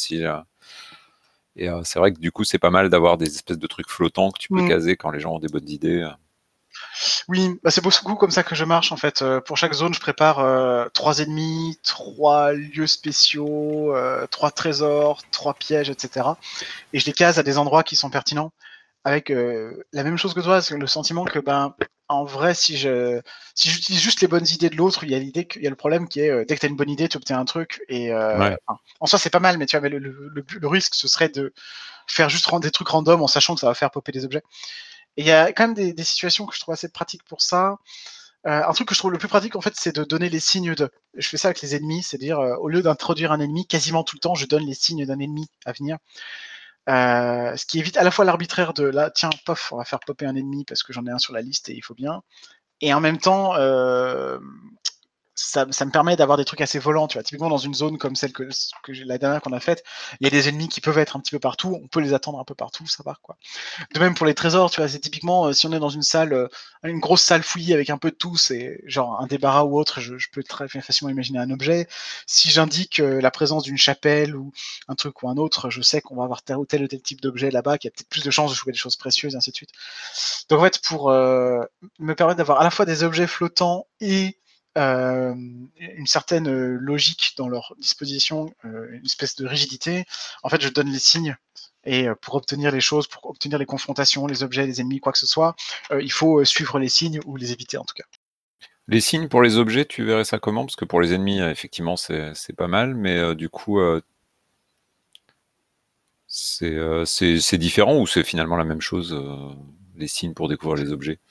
c'est vrai que du coup, c'est pas mal d'avoir des espèces de trucs flottants que tu peux caser quand les gens ont des bonnes idées. Oui, bah c'est beaucoup comme ça que je marche en fait. Pour chaque zone, je prépare 3 ennemis, 3 lieux spéciaux, 3 trésors, 3 pièges, etc. Et je les case à des endroits qui sont pertinents. Avec la même chose que toi, le sentiment que ben en vrai, si j'utilise juste les bonnes idées de l'autre, il y a le problème qui est dès que tu as une bonne idée, tu obtiens un truc et Ouais. en soi c'est pas mal, mais tu vois, mais le risque ce serait de faire juste des trucs random en sachant que ça va faire popper des objets. Et il y a quand même des situations que je trouve assez pratiques pour ça. Un truc que je trouve le plus pratique en fait, c'est de donner les signes de. Je fais ça avec les ennemis, c'est-à-dire au lieu d'introduire un ennemi, quasiment tout le temps, je donne les signes d'un ennemi à venir. Ce qui évite à la fois l'arbitraire de là, tiens, pof, on va faire popper un ennemi parce que j'en ai un sur la liste et il faut bien. Et en même temps, ça me permet d'avoir des trucs assez volants, tu vois. Typiquement, dans une zone comme celle que la dernière qu'on a faite, il y a des ennemis qui peuvent être un petit peu partout, on peut les attendre un peu partout, ça va, quoi. De même pour les trésors, tu vois, c'est typiquement, si on est dans une salle, une grosse salle fouillie avec un peu de tout, c'est genre un débarras ou autre, je peux très facilement imaginer un objet. Si j'indique la présence d'une chapelle ou un truc ou un autre, je sais qu'on va avoir tel ou tel type d'objet là-bas, qu'il y a peut-être plus de chances de choper des choses précieuses, et ainsi de suite. Donc en fait, pour me permettre d'avoir à la fois des objets flottants et une certaine logique dans leur disposition, une espèce de rigidité, en fait, je donne les signes. Et pour obtenir les choses, pour obtenir les confrontations, les objets, les ennemis, quoi que ce soit, il faut suivre les signes ou les éviter en tout cas. Les signes pour les objets, tu verrais ça comment? Parce que pour les ennemis, effectivement, c'est pas mal, mais du coup, c'est différent ou c'est finalement la même chose, les signes pour découvrir les objets?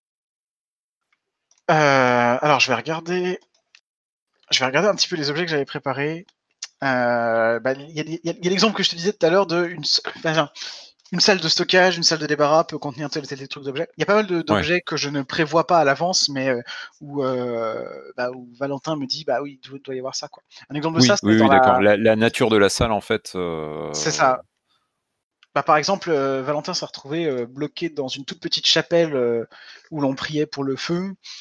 Alors, je vais regarder un petit peu les objets que j'avais préparés. Il y a l'exemple que je te disais tout à l'heure une salle de stockage, une salle de débarras peut contenir tel ou tel truc d'objets. Il y a pas mal d'objets que je ne prévois pas à l'avance, mais où Valentin me dit, bah oui, il doit y avoir ça, quoi. Un exemple de ça, c'est dans Oui, d'accord. La nature de la salle, en fait. C'est ça. Bah, par exemple, Valentin s'est retrouvé bloqué dans une toute petite chapelle où l'on priait pour le feu.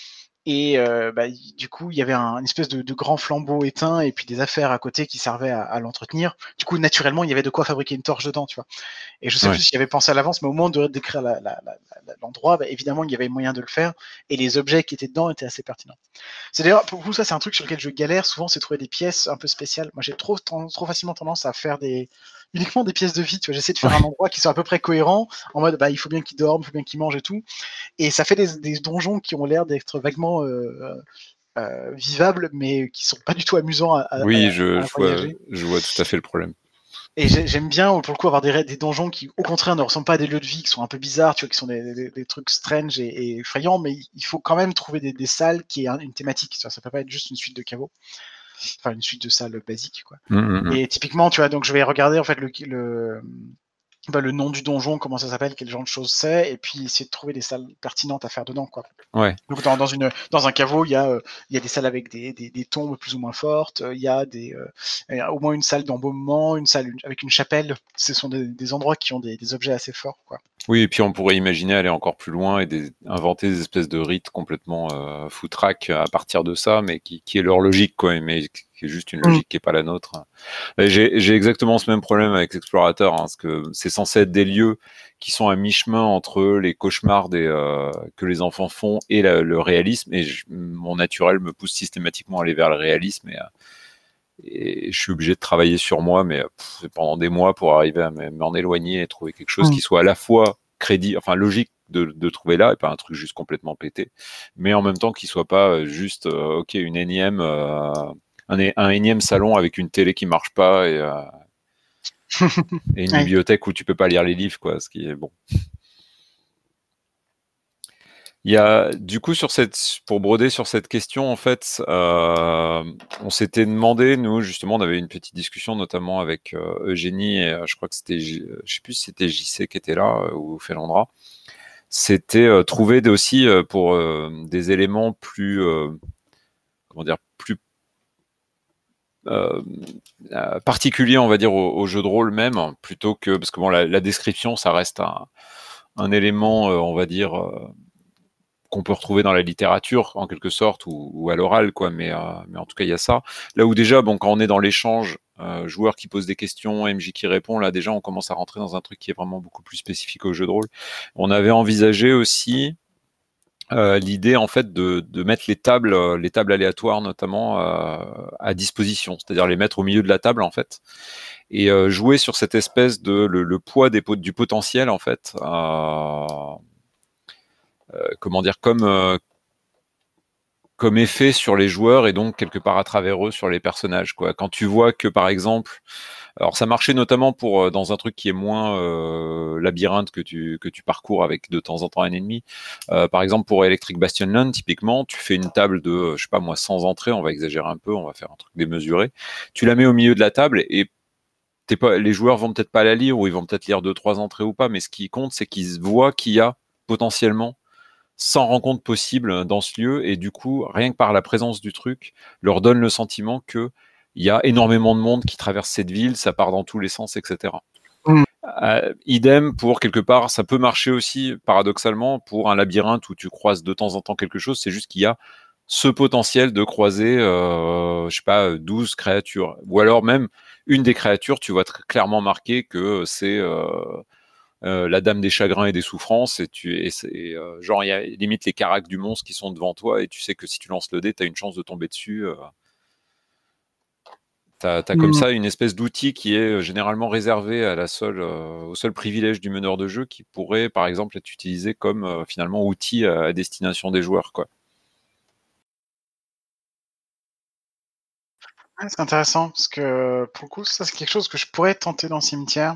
Et du coup, il y avait une espèce de grand flambeau éteint et puis des affaires à côté qui servaient à l'entretenir. Du coup, naturellement, il y avait de quoi fabriquer une torche dedans, tu vois. Et je sais plus si j'y avais pensé à l'avance, mais au moment de décrire l'endroit, évidemment, il y avait moyen de le faire. Et les objets qui étaient dedans étaient assez pertinents. C'est d'ailleurs, pour vous, ça, c'est un truc sur lequel je galère souvent, c'est trouver des pièces un peu spéciales. Moi, j'ai trop facilement tendance à faire uniquement des pièces de vie. Tu vois, j'essaie de faire un endroit qui soit à peu près cohérent, en mode, il faut bien qu'il dorme, il faut bien qu'il mange et tout. Et ça fait des donjons qui ont l'air d'être vaguement vivables, mais qui sont pas du tout amusants à Oui, voyager. je vois tout à fait le problème. Et j'aime bien, pour le coup, avoir des donjons qui, au contraire, ne ressemblent pas à des lieux de vie, qui sont un peu bizarres, tu vois, qui sont des trucs strange et effrayants, mais il faut quand même trouver des salles qui aient une thématique. Ça peut pas être juste une suite de caveaux, enfin une suite de salles basiques, quoi. Et typiquement, tu vois, donc je vais regarder en fait le nom du donjon, comment ça s'appelle, quel genre de choses c'est, et puis essayer de trouver des salles pertinentes à faire dedans, quoi. Ouais. Donc dans un caveau, il y a des salles avec des tombes plus ou moins fortes, il y a au moins une salle d'embaumement, une salle avec une chapelle. Ce sont des endroits qui ont des objets assez forts, quoi. Oui, et puis on pourrait imaginer aller encore plus loin et inventer des espèces de rites complètement foutraques à partir de ça, mais qui est leur logique, quoi, mais qui est juste une logique qui n'est pas la nôtre. J'ai exactement ce même problème avec Explorateur, parce que c'est censé être des lieux qui sont à mi-chemin entre les cauchemars que les enfants font et le réalisme, et mon naturel me pousse systématiquement à aller vers le réalisme, et je suis obligé de travailler sur moi, mais pendant des mois pour arriver à m'en éloigner et trouver quelque chose qui soit à la fois logique de trouver là, et pas un truc juste complètement pété, mais en même temps qui soit pas juste ok, une énième un énième salon avec une télé qui marche pas et une bibliothèque où tu peux pas lire les livres, quoi, ce qui est bon. Il y a, du coup, pour broder sur cette question, en fait, on s'était demandé, nous, justement, on avait une petite discussion, notamment avec Eugénie, et je crois que c'était, je sais plus si c'était JC qui était là, ou Félandra. C'était trouver aussi pour des éléments plus, comment dire, plus particuliers, on va dire, au jeu de rôle même, plutôt que, parce que bon, la description, ça reste un élément, on va dire, qu'on peut retrouver dans la littérature en quelque sorte, ou à l'oral, quoi, mais en tout cas il y a ça. Là où déjà, bon, quand on est dans l'échange, joueur qui pose des questions, MJ qui répond, là déjà on commence à rentrer dans un truc qui est vraiment beaucoup plus spécifique au jeu de rôle. On avait envisagé aussi l'idée en fait de mettre les tables aléatoires notamment à disposition, c'est-à-dire les mettre au milieu de la table en fait, et jouer sur cette espèce de le poids du potentiel en fait, comment dire, comme effet sur les joueurs et donc quelque part à travers eux sur les personnages, quoi. Quand tu vois que par exemple, alors ça marchait notamment pour dans un truc qui est moins labyrinthe que tu parcours avec de temps en temps un ennemi. Par exemple pour Electric Bastion Land, typiquement, tu fais une table de je sais pas moi 100 entrées, on va exagérer un peu, on va faire un truc démesuré. Tu la mets au milieu de la table et les joueurs vont peut-être pas la lire, ou ils vont peut-être lire 2-3 entrées ou pas, mais ce qui compte c'est qu'ils voient qu'il y a potentiellement 100 rencontres possibles dans ce lieu, et du coup, rien que par la présence du truc, leur donne le sentiment que il y a énormément de monde qui traverse cette ville, ça part dans tous les sens, etc. Idem pour quelque part, ça peut marcher aussi paradoxalement pour un labyrinthe où tu croises de temps en temps quelque chose, c'est juste qu'il y a ce potentiel de croiser, je sais pas, 12 créatures, ou alors même une des créatures, tu vois clairement marquer que c'est la dame des chagrins et des souffrances, genre il y a limite les caracs du monstre qui sont devant toi, et tu sais que si tu lances le dé, t'as une chance de tomber dessus. T'as comme ça une espèce d'outil qui est généralement réservé au seul privilège du meneur de jeu, qui pourrait par exemple être utilisé comme finalement outil à destination des joueurs, quoi. C'est intéressant parce que pour le coup, ça c'est quelque chose que je pourrais tenter dans Cimetière.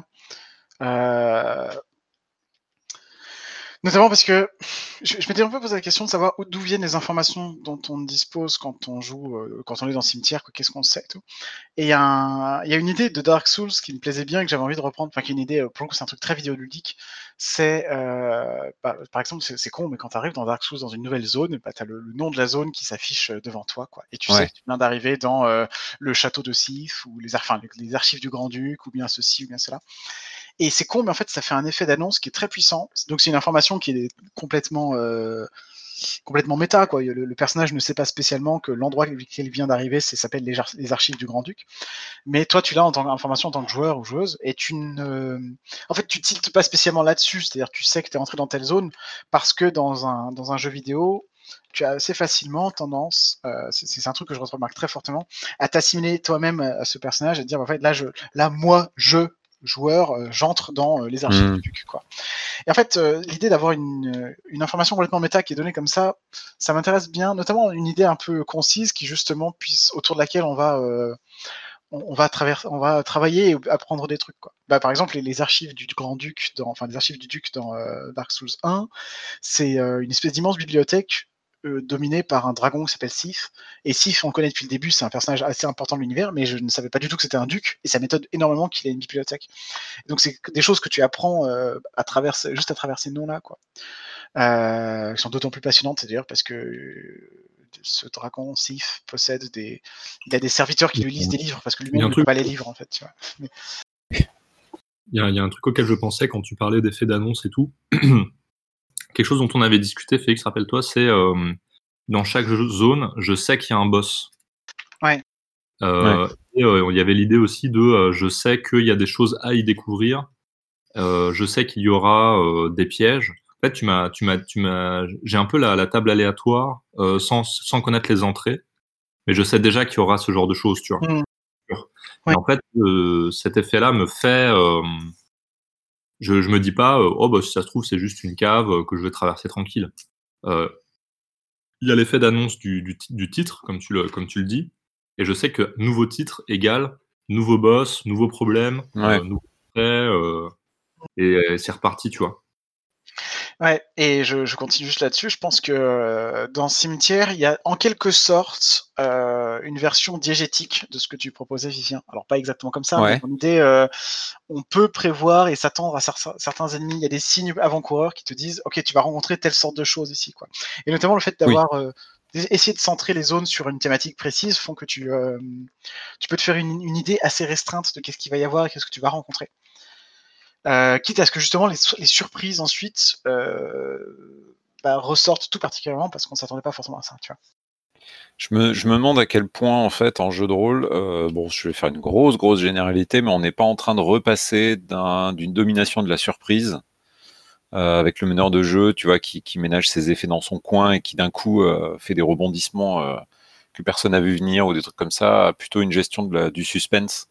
Notamment parce que je m'étais un peu posé la question de savoir d'où viennent les informations dont on dispose quand on joue, quand on est dans Cimetière, qu'est-ce qu'on sait et tout. Et il y a une idée de Dark Souls qui me plaisait bien et que j'avais envie de reprendre, enfin qui est une idée, pour le coup c'est un truc très vidéoludique. C'est, par exemple, c'est con, mais quand tu arrives dans Dark Souls dans une nouvelle zone, tu as le nom de la zone qui s'affiche devant toi, quoi. Et tu sais que tu viens d'arriver dans le château de Sif, ou les archives du Grand-Duc, ou bien ceci, ou bien cela. Et c'est con, mais en fait, ça fait un effet d'annonce qui est très puissant. Donc, c'est une information qui est complètement complètement méta, quoi. Le personnage ne sait pas spécialement que l'endroit auquel il vient d'arriver, s'appelle les archives du Grand-Duc. Mais toi, tu l'as en tant qu'information en tant que joueur ou joueuse, et en fait, tu tiltes pas spécialement là-dessus. C'est-à-dire, tu sais que tu es entré dans telle zone parce que dans un jeu vidéo, tu as assez facilement tendance, c'est un truc que je remarque très fortement, à t'assimiler toi-même à ce personnage et te dire, en fait, moi, joueur, j'entre dans les archives du Duc, quoi. Et en fait, l'idée d'avoir une information complètement méta qui est donnée comme ça m'intéresse bien, notamment une idée un peu concise qui justement autour de laquelle on va travailler et apprendre des trucs, quoi. Par exemple, les archives du Grand-Duc, les archives du Duc dans Dark Souls 1, c'est une espèce d'immense bibliothèque dominée par un dragon qui s'appelle Sif. Et Sif, on le connaît depuis le début, c'est un personnage assez important de l'univers, mais je ne savais pas du tout que c'était un duc, et ça m'étonne énormément qu'il ait une bibliothèque. Donc c'est des choses que tu apprends juste à travers ces noms-là, quoi. Qui sont d'autant plus passionnantes d'ailleurs parce que ce dragon Sif il a des serviteurs qui lui lisent des livres parce que lui-même ne peut pas les livres, en fait, tu vois. Mais... Il y a un truc auquel je pensais quand tu parlais d'effets d'annonce et tout. Quelque chose dont on avait discuté, Félix, rappelle-toi, c'est dans chaque zone, je sais qu'il y a un boss. Ouais. Et il y avait l'idée aussi de je sais qu'il y a des choses à y découvrir, je sais qu'il y aura des pièges. En fait, j'ai un peu la table aléatoire sans connaître les entrées, mais je sais déjà qu'il y aura ce genre de choses, tu vois. Ouais. Et en fait, cet effet-là me fait je me dis pas si ça se trouve c'est juste une cave que je vais traverser tranquille. Il y a l'effet d'annonce du titre comme tu le dis, et je sais que nouveau titre égale nouveau boss, nouveau problème, nouveau fait, et c'est reparti, tu vois. Ouais, et je continue juste là-dessus. Je pense que dans Cimetière, il y a en quelque sorte une version diégétique de ce que tu proposais, Vivien. Alors pas exactement comme ça, mais dans l'idée, on peut prévoir et s'attendre à certains ennemis. Il y a des signes avant-coureurs qui te disent, ok, tu vas rencontrer telle sorte de choses ici, quoi. Et notamment le fait d'avoir essayé de centrer les zones sur une thématique précise font que tu peux te faire une idée assez restreinte de qu'est-ce qu'il va y avoir et qu'est-ce que tu vas rencontrer. Quitte à ce que justement les surprises ensuite ressortent tout particulièrement parce qu'on ne s'attendait pas forcément à ça, tu vois. Je me demande à quel point, en fait, en jeu de rôle, je vais faire une grosse généralité, mais on n'est pas en train de repasser d'une domination de la surprise avec le meneur de jeu, tu vois, qui ménage ses effets dans son coin et qui d'un coup fait des rebondissements que personne n'a vu venir ou des trucs comme ça, plutôt une gestion du suspense.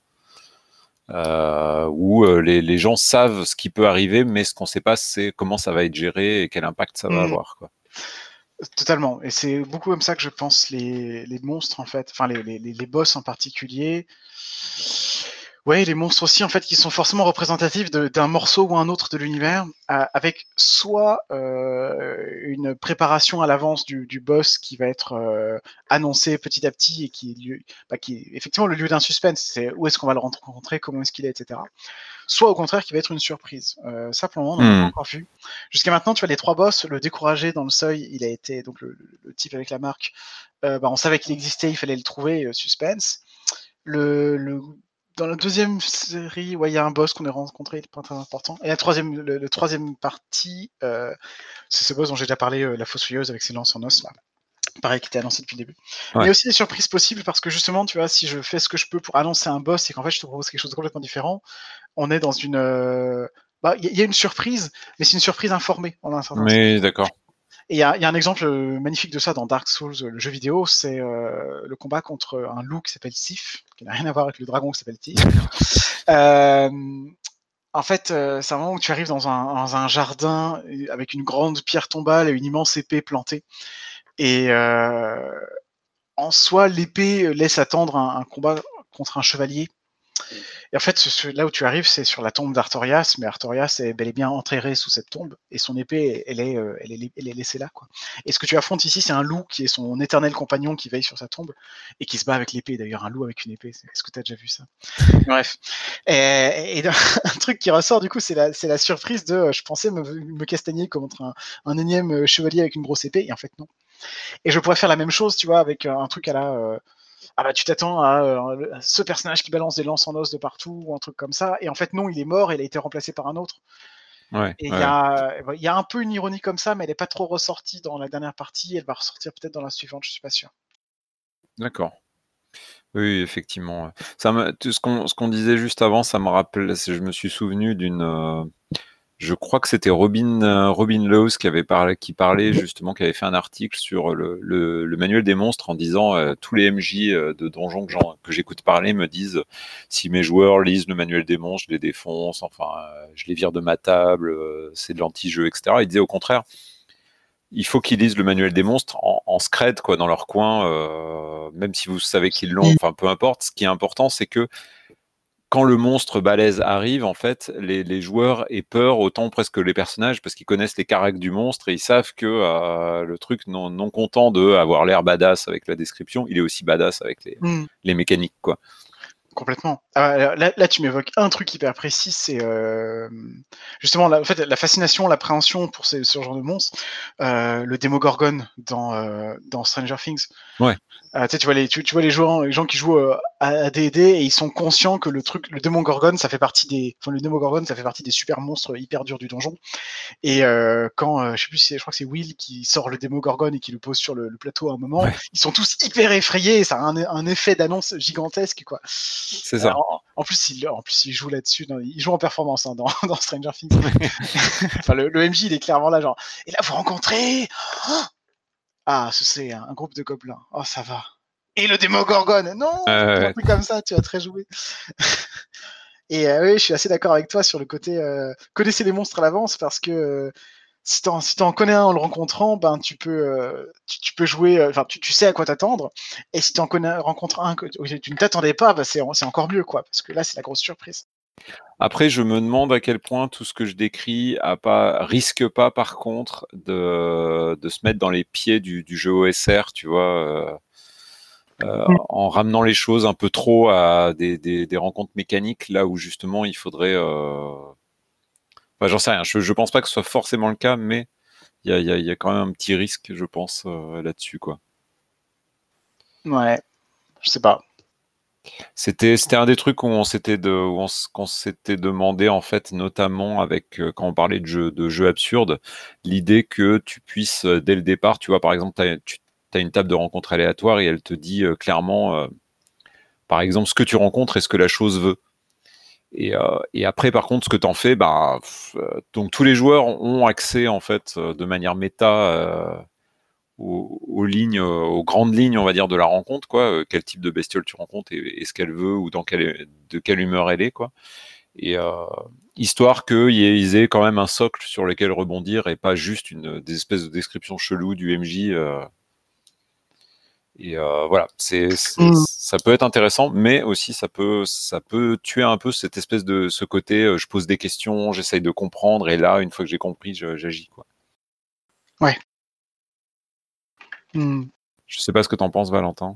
Où les gens savent ce qui peut arriver, mais ce qu'on ne sait pas, c'est comment ça va être géré et quel impact ça va avoir, quoi. Totalement. Et c'est beaucoup comme ça que je pense les monstres, en fait, enfin les boss en particulier. Ouais, les monstres aussi, en fait, qui sont forcément représentatifs d'un morceau ou un autre de l'univers, avec soit une préparation à l'avance du boss qui va être annoncé petit à petit et qui est effectivement le lieu d'un suspense. C'est où est-ce qu'on va le rencontrer, comment est-ce qu'il est, etc. Soit au contraire qui va être une surprise. Ça, pour le moment, on n'a pas encore vu. Jusqu'à maintenant, tu vois, les trois boss, le découragé dans le seuil, il a été, donc le type avec la marque, on savait qu'il existait, il fallait le trouver, suspense. Dans la deuxième série, il y a un boss qu'on a rencontré, il est pas très important. Et le troisième partie, c'est ce boss dont j'ai déjà parlé, la fossoyeuse avec ses lances en os, là. Pareil, qui était annoncé depuis le début. Ouais. Il y a aussi des surprises possibles parce que justement, tu vois, si je fais ce que je peux pour annoncer un boss et qu'en fait je te propose quelque chose de complètement différent, on est dans une. Il y a une surprise, mais c'est une surprise informée en un certain sens. Mais d'accord. Et il y a un exemple magnifique de ça dans Dark Souls, le jeu vidéo, c'est le combat contre un loup qui s'appelle Sif, qui n'a rien à voir avec le dragon qui s'appelle Sif. En fait, c'est un moment où tu arrives dans un jardin avec une grande pierre tombale et une immense épée plantée. Et en soi, l'épée laisse attendre un combat contre un chevalier. Et en fait, là où tu arrives, c'est sur la tombe d'Artorias, mais Artorias est bel et bien enterré sous cette tombe, et son épée, elle est laissée là, quoi. Et ce que tu affrontes ici, c'est un loup qui est son éternel compagnon qui veille sur sa tombe, et qui se bat avec l'épée. D'ailleurs, un loup avec une épée, est-ce que tu as déjà vu ça? Bref. Et un truc qui ressort, du coup, c'est la surprise de je pensais me castagner contre un énième chevalier avec une grosse épée, et en fait, non. Et je pourrais faire la même chose, tu vois, avec un truc à la... tu t'attends à ce personnage qui balance des lances en os de partout, ou un truc comme ça, et en fait non, il est mort, et il a été remplacé par un autre. Ouais, Et il ouais, y a un peu une ironie comme ça, mais elle n'est pas trop ressortie dans la dernière partie. Elle va ressortir peut-être dans la suivante, je suis pas sûr. d'accord. Oui, effectivement, ouais. Ce qu'on disait juste avant, ça me rappelle, je me suis souvenu je crois que c'était Robin Laws qui parlait justement, qui avait fait un article sur le manuel des monstres en disant tous les MJ de donjons que j'écoute parler me disent si mes joueurs lisent le manuel des monstres, je les défonce, enfin, je les vire de ma table, c'est de l'anti-jeu, etc. Il disait au contraire, il faut qu'ils lisent le manuel des monstres en scred, quoi, dans leur coin, même si vous savez qu'ils l'ont, enfin peu importe. Ce qui est important, c'est que quand le monstre balèze arrive, en fait, les joueurs aient peur autant presque que les personnages, parce qu'ils connaissent les caractères du monstre et ils savent que le truc, non content de avoir l'air badass avec la description, il est aussi badass avec les mécaniques, quoi. Complètement. Là, tu m'évoques un truc hyper précis, c'est justement en fait, la fascination, l'appréhension pour ce genre de monstre, le Demogorgon dans Stranger Things. Ouais. Tu vois les gens qui jouent à D&D et ils sont conscients que le Demogorgon, ça fait partie des super monstres hyper durs du donjon. Et quand je sais plus, je crois que c'est Will qui sort le Demogorgon et qui le pose sur le plateau à un moment, Ouais. ils sont tous hyper effrayés et ça a un effet d'annonce gigantesque, quoi. C'est ça. En plus, il joue là-dessus, il joue en performance dans Stranger Things. Enfin, le MJ, il est clairement là, genre. Et là, vous rencontrez. Ah, c'est un groupe de gobelins. Oh, ça va. Et le Demogorgon. Non, un Ouais. truc comme ça, tu vas très jouer. Et oui, je suis assez d'accord avec toi sur le côté connaissez les monstres à l'avance parce que si t'en connais un en le rencontrant, ben tu peux jouer, enfin tu sais à quoi t'attendre. Et si rencontres un que tu ne t'attendais pas, bah, c'est encore mieux, quoi, parce que là c'est la grosse surprise. Après, je me demande à quel point tout ce que je décris risque pas, par contre, de se mettre dans les pieds du jeu OSR, tu vois, en ramenant les choses un peu trop à des rencontres mécaniques, là où justement il faudrait. Enfin, j'en sais rien. Je pense pas que ce soit forcément le cas, mais il y a quand même un petit risque, je pense, là-dessus, quoi. Ouais, je sais pas. C'était un des trucs qu'on s'était demandé, en fait, notamment avec quand on parlait de jeux absurdes, l'idée que tu puisses dès le départ, tu vois, par exemple, tu as une table de rencontre aléatoire et elle te dit clairement, par exemple, ce que tu rencontres et ce que la chose veut. Et après, par contre, ce que tu en fais, bah, donc tous les joueurs ont accès, en fait, de manière méta, aux grandes lignes, on va dire, de la rencontre, quoi. Quel type de bestiole tu rencontres et ce qu'elle veut ou de quelle humeur elle est, quoi. Et histoire qu'ils aient quand même un socle sur lequel rebondir et pas juste des espèces de descriptions cheloues du MJ. Et voilà, ça peut être intéressant, mais aussi ça peut tuer un peu cette espèce de ce côté. Je pose des questions, j'essaye de comprendre, et là, une fois que j'ai compris, j'agis, quoi. Ouais. Mm. Je sais pas ce que t'en penses, Valentin.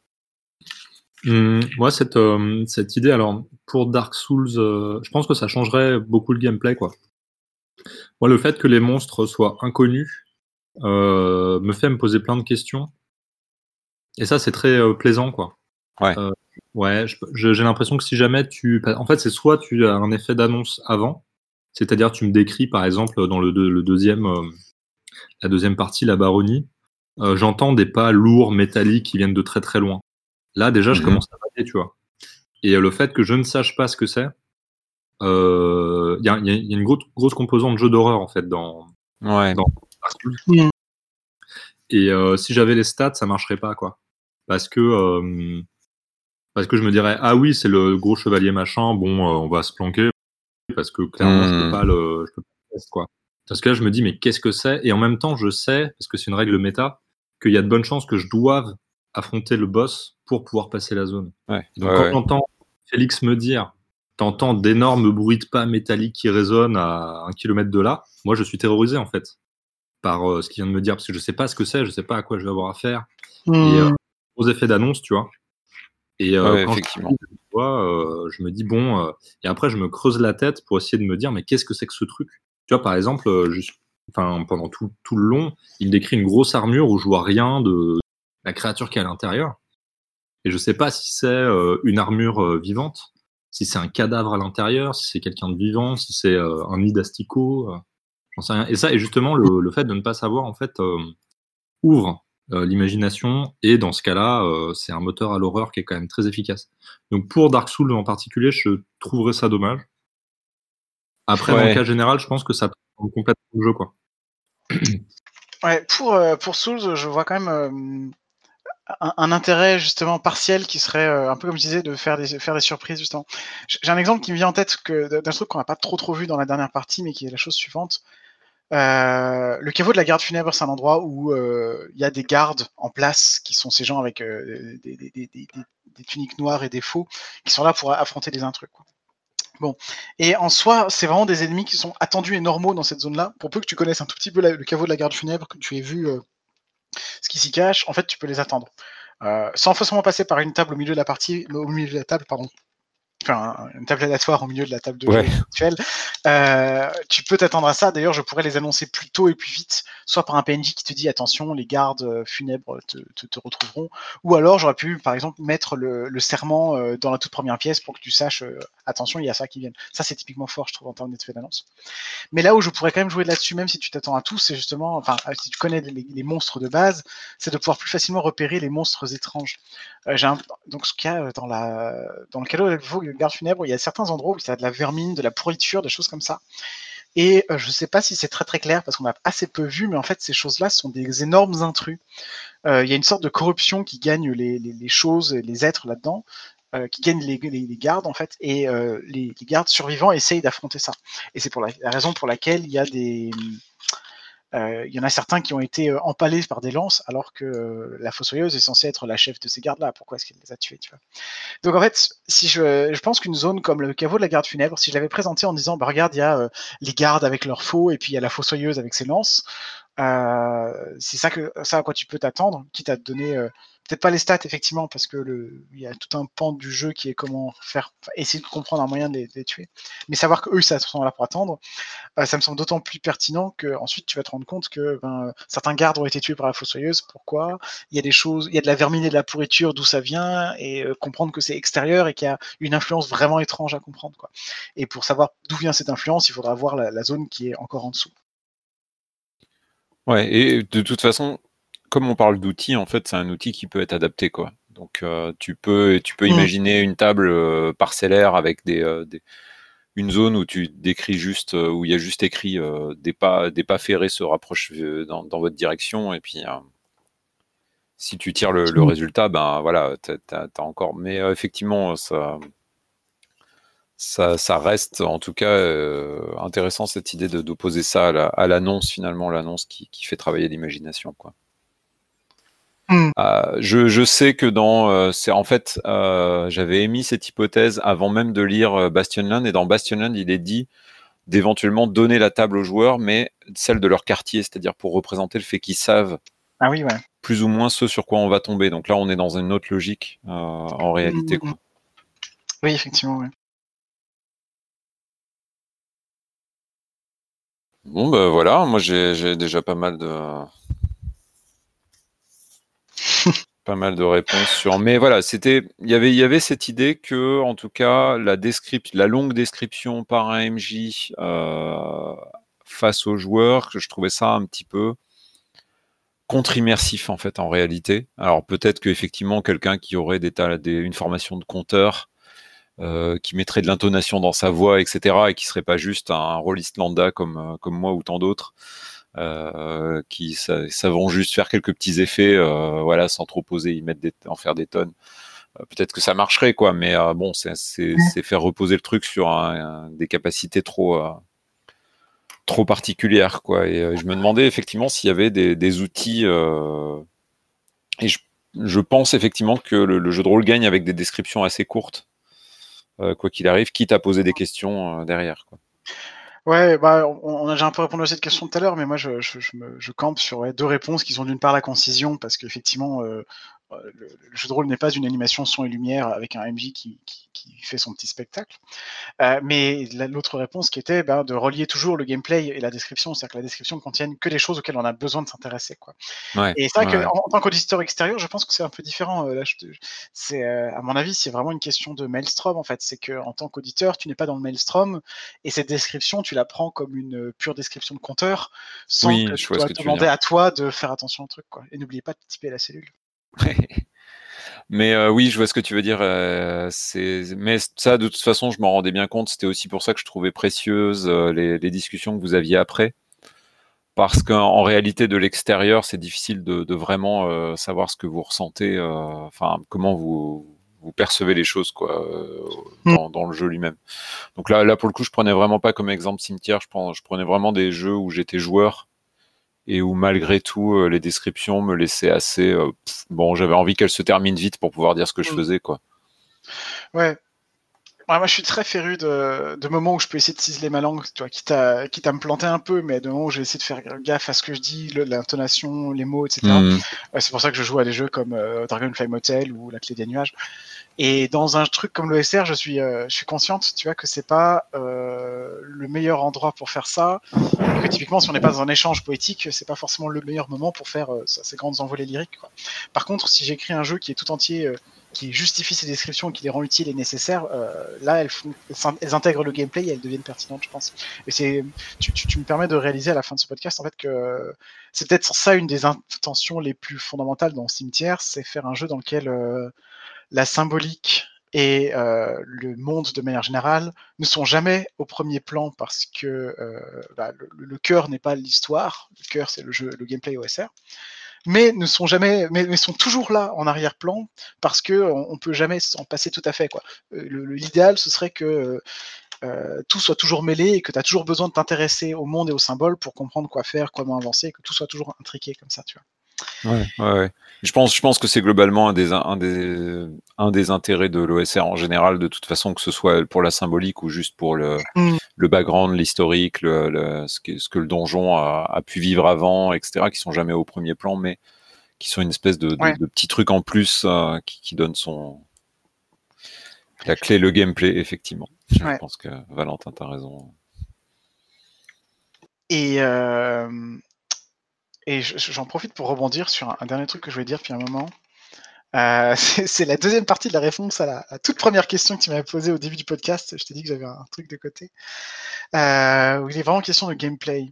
Moi, cette idée, alors pour Dark Souls, je pense que ça changerait beaucoup le gameplay, quoi. Moi, le fait que les monstres soient inconnus me fait me poser plein de questions. Et ça, c'est très plaisant, quoi. Ouais. Ouais, j'ai l'impression que si jamais en fait, c'est soit tu as un effet d'annonce avant, c'est-à-dire tu me décris, par exemple, dans le deuxième, la deuxième partie, la baronnie, j'entends des pas lourds, métalliques qui viennent de très très loin. Là, déjà, je commence à bailler, tu vois. Et le fait que je ne sache pas ce que c'est, il y a une grosse composante de jeu d'horreur, en fait, Ouais. dans Dark Souls. Mm. Et si j'avais les stats, ça marcherait pas, quoi. Parce que je me dirais, ah oui, c'est le gros chevalier machin, bon, on va se planquer, parce que clairement, je peux pas le tester, quoi. Parce que là, je me dis, mais qu'est-ce que c'est? Et en même temps, je sais, parce que c'est une règle méta, qu'il y a de bonnes chances que je doive affronter le boss pour pouvoir passer la zone. Ouais. Donc, Ouais, quand ouais. j'entends Félix me dire, t'entends d'énormes bruits de pas métalliques qui résonnent à 1 kilomètre de là, moi, je suis terrorisé, en fait, par ce qu'il vient de me dire, parce que je sais pas ce que c'est, je sais pas à quoi je vais avoir affaire. Et Mm. aux effets d'annonce, tu vois. Et Ouais, quand effectivement. je me dis, bon, et après, je me creuse la tête pour essayer de me dire, mais qu'est-ce que c'est que ce truc? Tu vois, par exemple, pendant tout le long, il décrit une grosse armure où je vois rien de la créature qui est à l'intérieur. Et je sais pas si c'est une armure vivante, si c'est un cadavre à l'intérieur, si c'est quelqu'un de vivant, si c'est un nid d'asticots, j'en sais rien. Et ça, et justement, le fait de ne pas savoir, en fait, ouvre l'imagination, et dans ce cas-là, c'est un moteur à l'horreur qui est quand même très efficace. Donc pour Dark Souls en particulier, je trouverais ça dommage. Après, dans le cas Ouais, général, je pense que ça prend complètement le jeu, quoi. Ouais, pour Souls, je vois quand même un intérêt justement partiel qui serait un peu comme je disais de faire des surprises justement. J'ai un exemple qui me vient en tête d'un truc qu'on n'a pas trop vu dans la dernière partie, mais qui est la chose suivante. Le caveau de la garde funèbre, c'est un endroit où il y a des gardes en place qui sont ces gens avec des tuniques noires et des faux qui sont là pour affronter des intrus, quoi. Bon, et en soi, c'est vraiment des ennemis qui sont attendus et normaux dans cette zone-là. Pour peu que tu connaisses un tout petit peu le caveau de la garde funèbre, que tu aies vu ce qui s'y cache, en fait, tu peux les attendre. Sans forcément passer par une table au milieu de la partie, au milieu de la table, pardon, enfin une table aléatoire au milieu de la table de jeu ouais. actuelle, tu peux t'attendre à ça. D'ailleurs, je pourrais les annoncer plus tôt et plus vite, soit par un PNJ qui te dit attention, les gardes funèbres te retrouveront, ou alors j'aurais pu, par exemple, mettre le serment dans la toute première pièce pour que tu saches attention, il y a ça qui vient. Ça, c'est typiquement fort, je trouve, en termes d'effet d'annonce. Mais là où je pourrais quand même jouer là-dessus, même si tu t'attends à tout, c'est justement, enfin, si tu connais les monstres de base, c'est de pouvoir plus facilement repérer les monstres étranges. Donc, ce qu'il y a dans le cadeau de garde funèbre, il y a certains endroits où il y a de la vermine, de la pourriture, des choses comme ça. Et je ne sais pas si c'est très clair parce qu'on a assez peu vu, mais en fait, ces choses-là sont des énormes intrus. Il y a une sorte de corruption qui gagne les choses, les êtres là-dedans, qui gagnent les gardes en fait, et les gardes survivants essayent d'affronter ça. Et c'est pour la raison pour laquelle il y en a certains qui ont été empalés par des lances, alors que la fossoyeuse est censée être la chef de ces gardes-là. Pourquoi est-ce qu'elle les a tués, tu vois? Donc en fait, si je pense qu'une zone comme le caveau de la garde funèbre, si je l'avais présenté en disant, bah regarde, il y a les gardes avec leurs faux, et puis il y a la fossoyeuse avec ses lances, c'est ça à quoi tu peux t'attendre, quitte à te donner peut-être pas les stats effectivement parce que il y a tout un pan du jeu qui est comment faire essayer de comprendre un moyen de les tuer, mais savoir qu'eux ça sont là pour attendre, ça me semble d'autant plus pertinent que ensuite tu vas te rendre compte que certains gardes ont été tués par la fossoyeuse. Pourquoi? Il y a des choses, il y a de la vermine et de la pourriture, d'où ça vient, et comprendre que c'est extérieur et qu'il y a une influence vraiment étrange à comprendre, quoi. Et pour savoir d'où vient cette influence, il faudra voir la zone qui est encore en dessous. Ouais, et de toute façon, comme on parle d'outils, en fait, c'est un outil qui peut être adapté, quoi. Donc, tu peux imaginer une table parcellaire avec une zone où tu décris juste, où il y a juste écrit des pas ferrés se rapprochent dans votre direction, et puis si tu tires le résultat, ben voilà, t'as encore. Mais effectivement, ça reste en tout cas intéressant cette idée d'opposer ça à l'annonce, finalement, l'annonce qui fait travailler l'imagination, quoi. Je sais que c'est en fait, j'avais émis cette hypothèse avant même de lire Bastionland, et dans Bastionland, il est dit d'éventuellement donner la table aux joueurs, mais celle de leur quartier, c'est-à-dire pour représenter le fait qu'ils savent Ah oui, ouais. plus ou moins ce sur quoi on va tomber. Donc là, on est dans une autre logique en réalité, quoi. Oui, effectivement, ouais. Bon, ben voilà, moi j'ai déjà pas mal de réponses sur. Mais voilà, il y avait cette idée que, en tout cas, la longue description par un MJ face aux joueurs, que je trouvais ça un petit peu contre-immersif en fait en réalité. Alors peut-être qu'effectivement quelqu'un qui aurait une formation de conteur, qui mettrait de l'intonation dans sa voix, etc., et qui serait pas juste un rôliste lambda comme moi ou tant d'autres, qui savent juste faire quelques petits effets, voilà, sans trop poser, en faire des tonnes. Peut-être que ça marcherait, quoi, mais bon, c'est faire reposer le truc sur des capacités trop particulières, quoi. Et je me demandais effectivement s'il y avait des outils, et je pense effectivement que le jeu de rôle gagne avec des descriptions assez courtes, quoi qu'il arrive, quitte à poser des questions derrière, quoi. Ouais, bah, on a déjà un peu répondu à cette question tout à l'heure, mais moi je campe sur deux réponses qui sont d'une part la concision, parce qu'effectivement, le jeu de rôle n'est pas une animation son et lumière avec un MJ qui fait son petit spectacle. Mais l'autre réponse qui était de relier toujours le gameplay et la description, c'est-à-dire que la description contienne que des choses auxquelles on a besoin de s'intéresser, quoi. Ouais, Et c'est vrai ouais, ouais. qu'en tant qu'auditeur extérieur, je pense que c'est un peu différent. Là, c'est, à mon avis, c'est vraiment une question de maelstrom, en fait. C'est qu'en tant qu'auditeur, tu n'es pas dans le maelstrom, et cette description, tu la prends comme une pure description de compteur, sans Oui, que je tu vois ce dois que te tu veux demander dire. à toi de faire attention au truc, quoi. Et n'oubliez pas de typer la cellule. Mais oui, je vois ce que tu veux dire. Mais ça, de toute façon, je m'en rendais bien compte. C'était aussi pour ça que je trouvais précieuses les discussions que vous aviez après. Parce qu'en réalité, de l'extérieur, c'est difficile de vraiment savoir ce que vous ressentez, enfin, comment vous percevez les choses, quoi, dans le jeu lui-même. Donc là, pour le coup, je prenais vraiment pas comme exemple Cimetière. Je prenais vraiment des jeux où j'étais joueur et où malgré tout, les descriptions me laissaient assez. Bon, j'avais envie qu'elles se terminent vite pour pouvoir dire ce que je faisais, quoi. Ouais. Ouais, moi, je suis très féru de moments où je peux essayer de ciseler ma langue, tu vois, quitte à me planter un peu, mais de moments où je vais essayer de faire gaffe à ce que je dis, l'intonation, les mots, etc. Mmh. C'est pour ça que je joue à des jeux comme Dragonfly Motel ou La Clé des Nuages. Et dans un truc comme l'OSR, je suis consciente, tu vois, que c'est pas le meilleur endroit pour faire ça. Et que typiquement, si on n'est pas dans un échange poétique, c'est pas forcément le meilleur moment pour faire ces grandes envolées lyriques, quoi. Par contre, si j'écris un jeu qui est tout entier, qui justifie ses descriptions, qui les rend utiles et nécessaires, là, elles intègrent le gameplay et elles deviennent pertinentes, je pense. Et tu me permets de réaliser à la fin de ce podcast, en fait, que c'est peut-être ça une des intentions les plus fondamentales dans Cimetière, c'est faire un jeu dans lequel la symbolique et le monde de manière générale ne sont jamais au premier plan parce que le cœur n'est pas l'histoire, le cœur c'est le gameplay OSR, mais ne sont jamais, mais sont toujours là en arrière-plan parce que on peut jamais s'en passer tout à fait, quoi. L'idéal ce serait que tout soit toujours mêlé et que tu as toujours besoin de t'intéresser au monde et aux symboles pour comprendre quoi faire, comment avancer, et que tout soit toujours intriqué comme ça, tu vois. Ouais. Je pense que c'est globalement un des intérêts de l'OSR en général, de toute façon, que ce soit pour la symbolique ou juste pour le background, l'historique, ce que le donjon a pu vivre avant, etc., qui sont jamais au premier plan, mais qui sont une espèce Ouais. de petit truc en plus qui donne la clé, le gameplay, effectivement. Je Ouais. pense que Valentin, t'as raison. Et j'en profite pour rebondir sur un dernier truc que je voulais dire depuis un moment. C'est la deuxième partie de la réponse à la toute première question que tu m'avais posée au début du podcast. Je t'ai dit que j'avais un truc de côté. Où il est vraiment question de gameplay.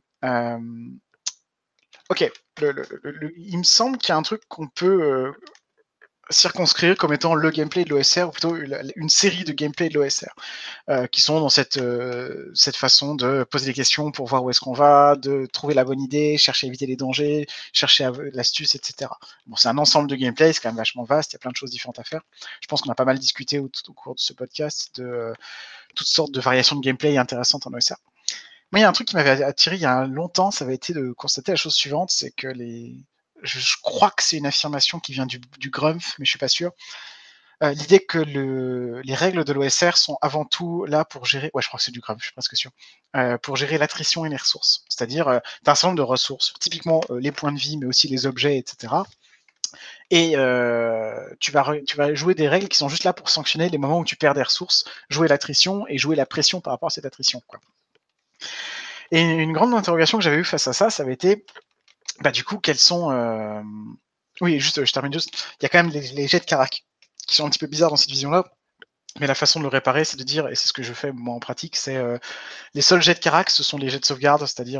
Ok, il me semble qu'il y a un truc qu'on peut circonscrire comme étant le gameplay de l'OSR, ou plutôt une série de gameplay de l'OSR. Qui sont dans cette façon de poser des questions pour voir où est-ce qu'on va, de trouver la bonne idée, chercher à éviter les dangers, chercher l'astuce, etc. Bon, c'est un ensemble de gameplay, c'est quand même vachement vaste, il y a plein de choses différentes à faire. Je pense qu'on a pas mal discuté au cours de ce podcast de toutes sortes de variations de gameplay intéressantes en OSR. Moi, il y a un truc qui m'avait attiré il y a longtemps, ça avait été de constater la chose suivante, c'est que je crois que c'est une affirmation qui vient du Grumpf, mais je suis pas sûr. L'idée que les règles de l'OSR sont avant tout là pour gérer, ouais, je crois que c'est du grave, je suis presque sûr, pour gérer l'attrition et les ressources. C'est-à-dire, tu as un certain nombre de ressources, typiquement les points de vie, mais aussi les objets, etc. Et tu vas jouer des règles qui sont juste là pour sanctionner les moments où tu perds des ressources, jouer l'attrition et jouer la pression par rapport à cette attrition, quoi. Et une grande interrogation que j'avais eue face à ça, ça avait été, du coup, quels sont... Oui, juste, je termine juste. Il y a quand même les jets de carac qui sont un petit peu bizarres dans cette vision-là. Mais la façon de le réparer, c'est de dire, et c'est ce que je fais moi en pratique, c'est les seuls jets de carac, ce sont les jets de sauvegarde, c'est-à-dire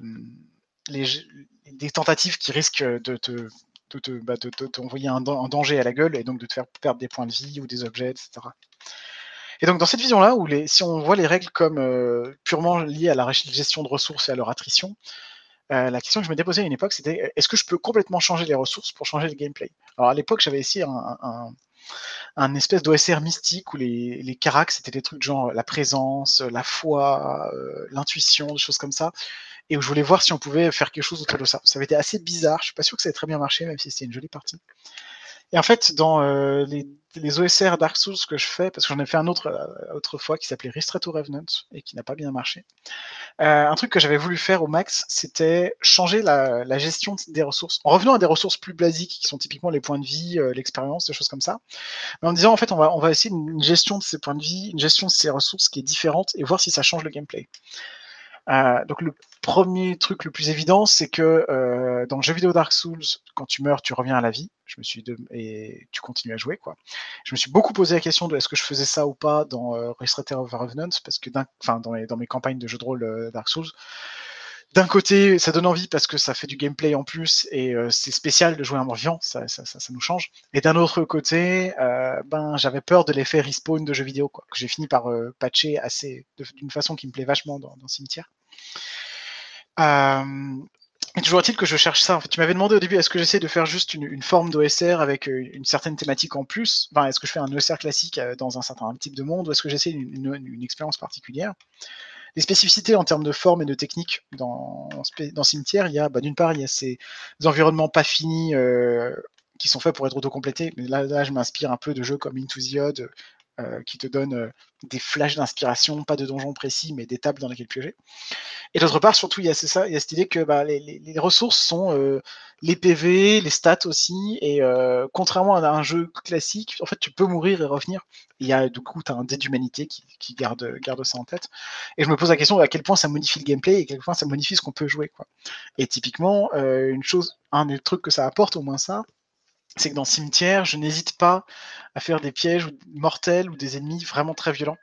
des tentatives qui risquent de t'envoyer un danger à la gueule et donc de te faire perdre des points de vie ou des objets, etc. Et donc dans cette vision-là, où si on voit les règles comme purement liées à la gestion de ressources et à leur attrition, la question que je me déposais à une époque, c'était est-ce que je peux complètement changer les ressources pour changer le gameplay? Alors à l'époque, j'avais essayé un espèce d'OSR mystique où les caracs, c'était des trucs genre la présence, la foi, l'intuition, des choses comme ça, et où je voulais voir si on pouvait faire quelque chose autour de ça. Ça avait été assez bizarre, je suis pas sûr que ça ait très bien marché, même si c'était une jolie partie. Et en fait, dans les OSR Dark Souls que je fais, parce que j'en ai fait un autre autrefois qui s'appelait Ristretto Revenant et qui n'a pas bien marché. Un truc que j'avais voulu faire au max, c'était changer la gestion des ressources. En revenant à des ressources plus basiques, qui sont typiquement les points de vie, l'expérience, des choses comme ça. Mais en me disant, en fait, on va essayer une gestion de ces points de vie, une gestion de ces ressources qui est différente et voir si ça change le gameplay. Donc le premier truc le plus évident, c'est que dans le jeu vidéo Dark Souls, quand tu meurs, tu reviens à la vie. Et tu continues à jouer, quoi. Je me suis beaucoup posé la question de est-ce que je faisais ça ou pas dans Restreater of Revenant, parce que dans mes campagnes de jeux de rôle Dark Souls, d'un côté, ça donne envie parce que ça fait du gameplay en plus et c'est spécial de jouer un mort-vivant, ça nous change. Et d'un autre côté, j'avais peur de l'effet respawn de jeux vidéo, quoi, que j'ai fini par patcher d'une façon qui me plaît vachement dans Cimetière. Et toujours est-il que je cherche ça. En fait, tu m'avais demandé au début, est-ce que j'essaie de faire juste une forme d'OSR avec une certaine thématique en plus, est-ce que je fais un OSR classique dans un certain type de monde, ou est-ce que j'essaie une expérience particulière? Les spécificités en termes de forme et de technique dans Cimetière, il y a d'une part, il y a ces environnements pas finis qui sont faits pour être autocomplétés, mais là je m'inspire un peu de jeux comme Into the Odd qui te donnent des flashs d'inspiration, pas de donjons précis, mais des tables dans lesquelles piocher. Et d'autre part, surtout, il y a cette idée que les ressources sont les PV, les stats aussi, et contrairement à un jeu classique, en fait, tu peux mourir et revenir. Du coup, tu as un dé d'humanité qui garde ça en tête. Et je me pose la question à quel point ça modifie le gameplay et à quel point ça modifie ce qu'on peut jouer, quoi. Et typiquement, un des trucs que ça apporte, au moins ça, c'est que dans Cimetière, je n'hésite pas à faire des pièges mortels ou des ennemis vraiment très violents.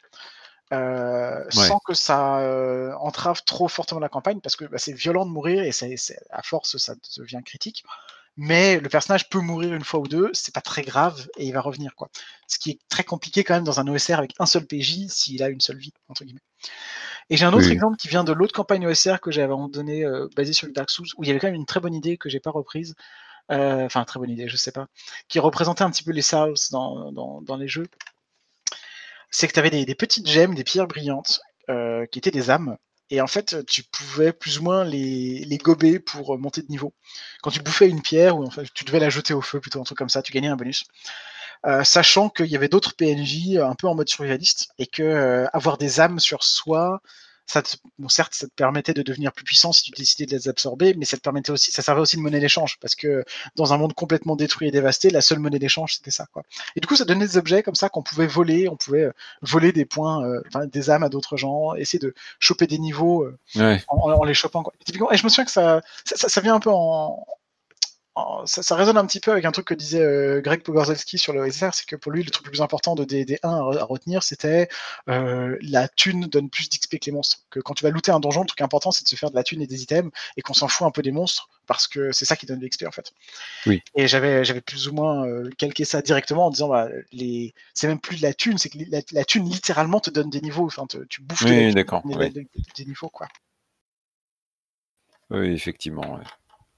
Sans que ça entrave trop fortement la campagne, parce que c'est violent de mourir et à force ça devient critique. Mais le personnage peut mourir une fois ou deux, c'est pas très grave et il va revenir, quoi. Ce qui est très compliqué quand même dans un OSR avec un seul PJ s'il a une seule vie, entre guillemets. Et j'ai un autre exemple qui vient de l'autre campagne OSR que j'avais abandonné basée sur le Dark Souls, où il y avait quand même une très bonne idée que j'ai pas reprise. Enfin, très bonne idée, je sais pas. Qui représentait un petit peu les Souls dans les jeux. C'est que tu avais des petites gemmes, des pierres brillantes, qui étaient des âmes. Et en fait, tu pouvais plus ou moins les gober pour monter de niveau. Quand tu bouffais une pierre, ou en fait, tu devais la jeter au feu, plutôt un truc comme ça, tu gagnais un bonus. Sachant qu'il y avait d'autres PNJ un peu en mode survivaliste, et que avoir des âmes sur soi, certes, ça te permettait de devenir plus puissant si tu décidais de les absorber, mais ça servait aussi de monnaie d'échange, parce que dans un monde complètement détruit et dévasté, la seule monnaie d'échange, c'était ça, quoi. Et du coup, ça donnait des objets comme ça qu'on pouvait voler, on pouvait voler des points, des âmes à d'autres gens, essayer de choper des niveaux en les chopant, quoi. Typiquement, et je me souviens que ça vient un peu ça résonne un petit peu avec un truc que disait Greg Pogorzelski sur le OSR, c'est que pour lui, le truc le plus important de D1 à retenir, c'était la thune donne plus d'XP que les monstres. Que quand tu vas looter un donjon, le truc important, c'est de se faire de la thune et des items, et qu'on s'en fout un peu des monstres, parce que c'est ça qui donne de l'XP, en fait. Oui. Et j'avais plus ou moins calqué ça directement en disant, c'est même plus de la thune, c'est que la thune, littéralement, te donne des niveaux. Enfin, tu bouffes des niveaux, quoi. Oui, effectivement, ouais.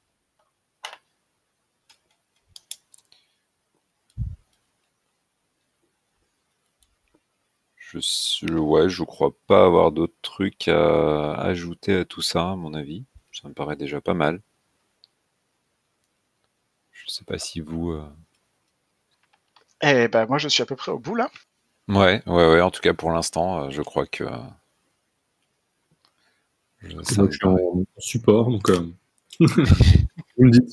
Je crois pas avoir d'autres trucs à ajouter à tout ça, à mon avis. Ça me paraît déjà pas mal. Je sais pas si vous... Eh ben, moi, je suis à peu près au bout, là. Ouais. En tout cas, pour l'instant, je crois que... je suis en support, donc vous me dites.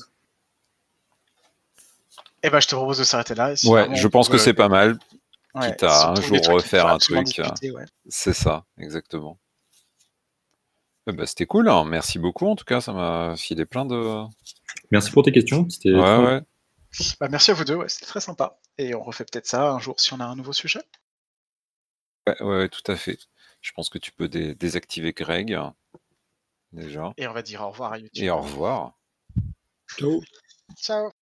Eh ben, je te propose de s'arrêter là. Je pense que c'est pas mal. Quitte à un jour refaire un truc. Ouais. C'est ça, exactement. C'était cool, hein. Merci beaucoup en tout cas, ça m'a filé plein de... Merci pour tes questions. C'était ouais. Merci à vous deux, c'était très sympa. Et on refait peut-être ça un jour si on a un nouveau sujet. Ouais, tout à fait. Je pense que tu peux désactiver Greg, déjà. Et on va dire au revoir à YouTube. Et au revoir. Ciao. Ciao.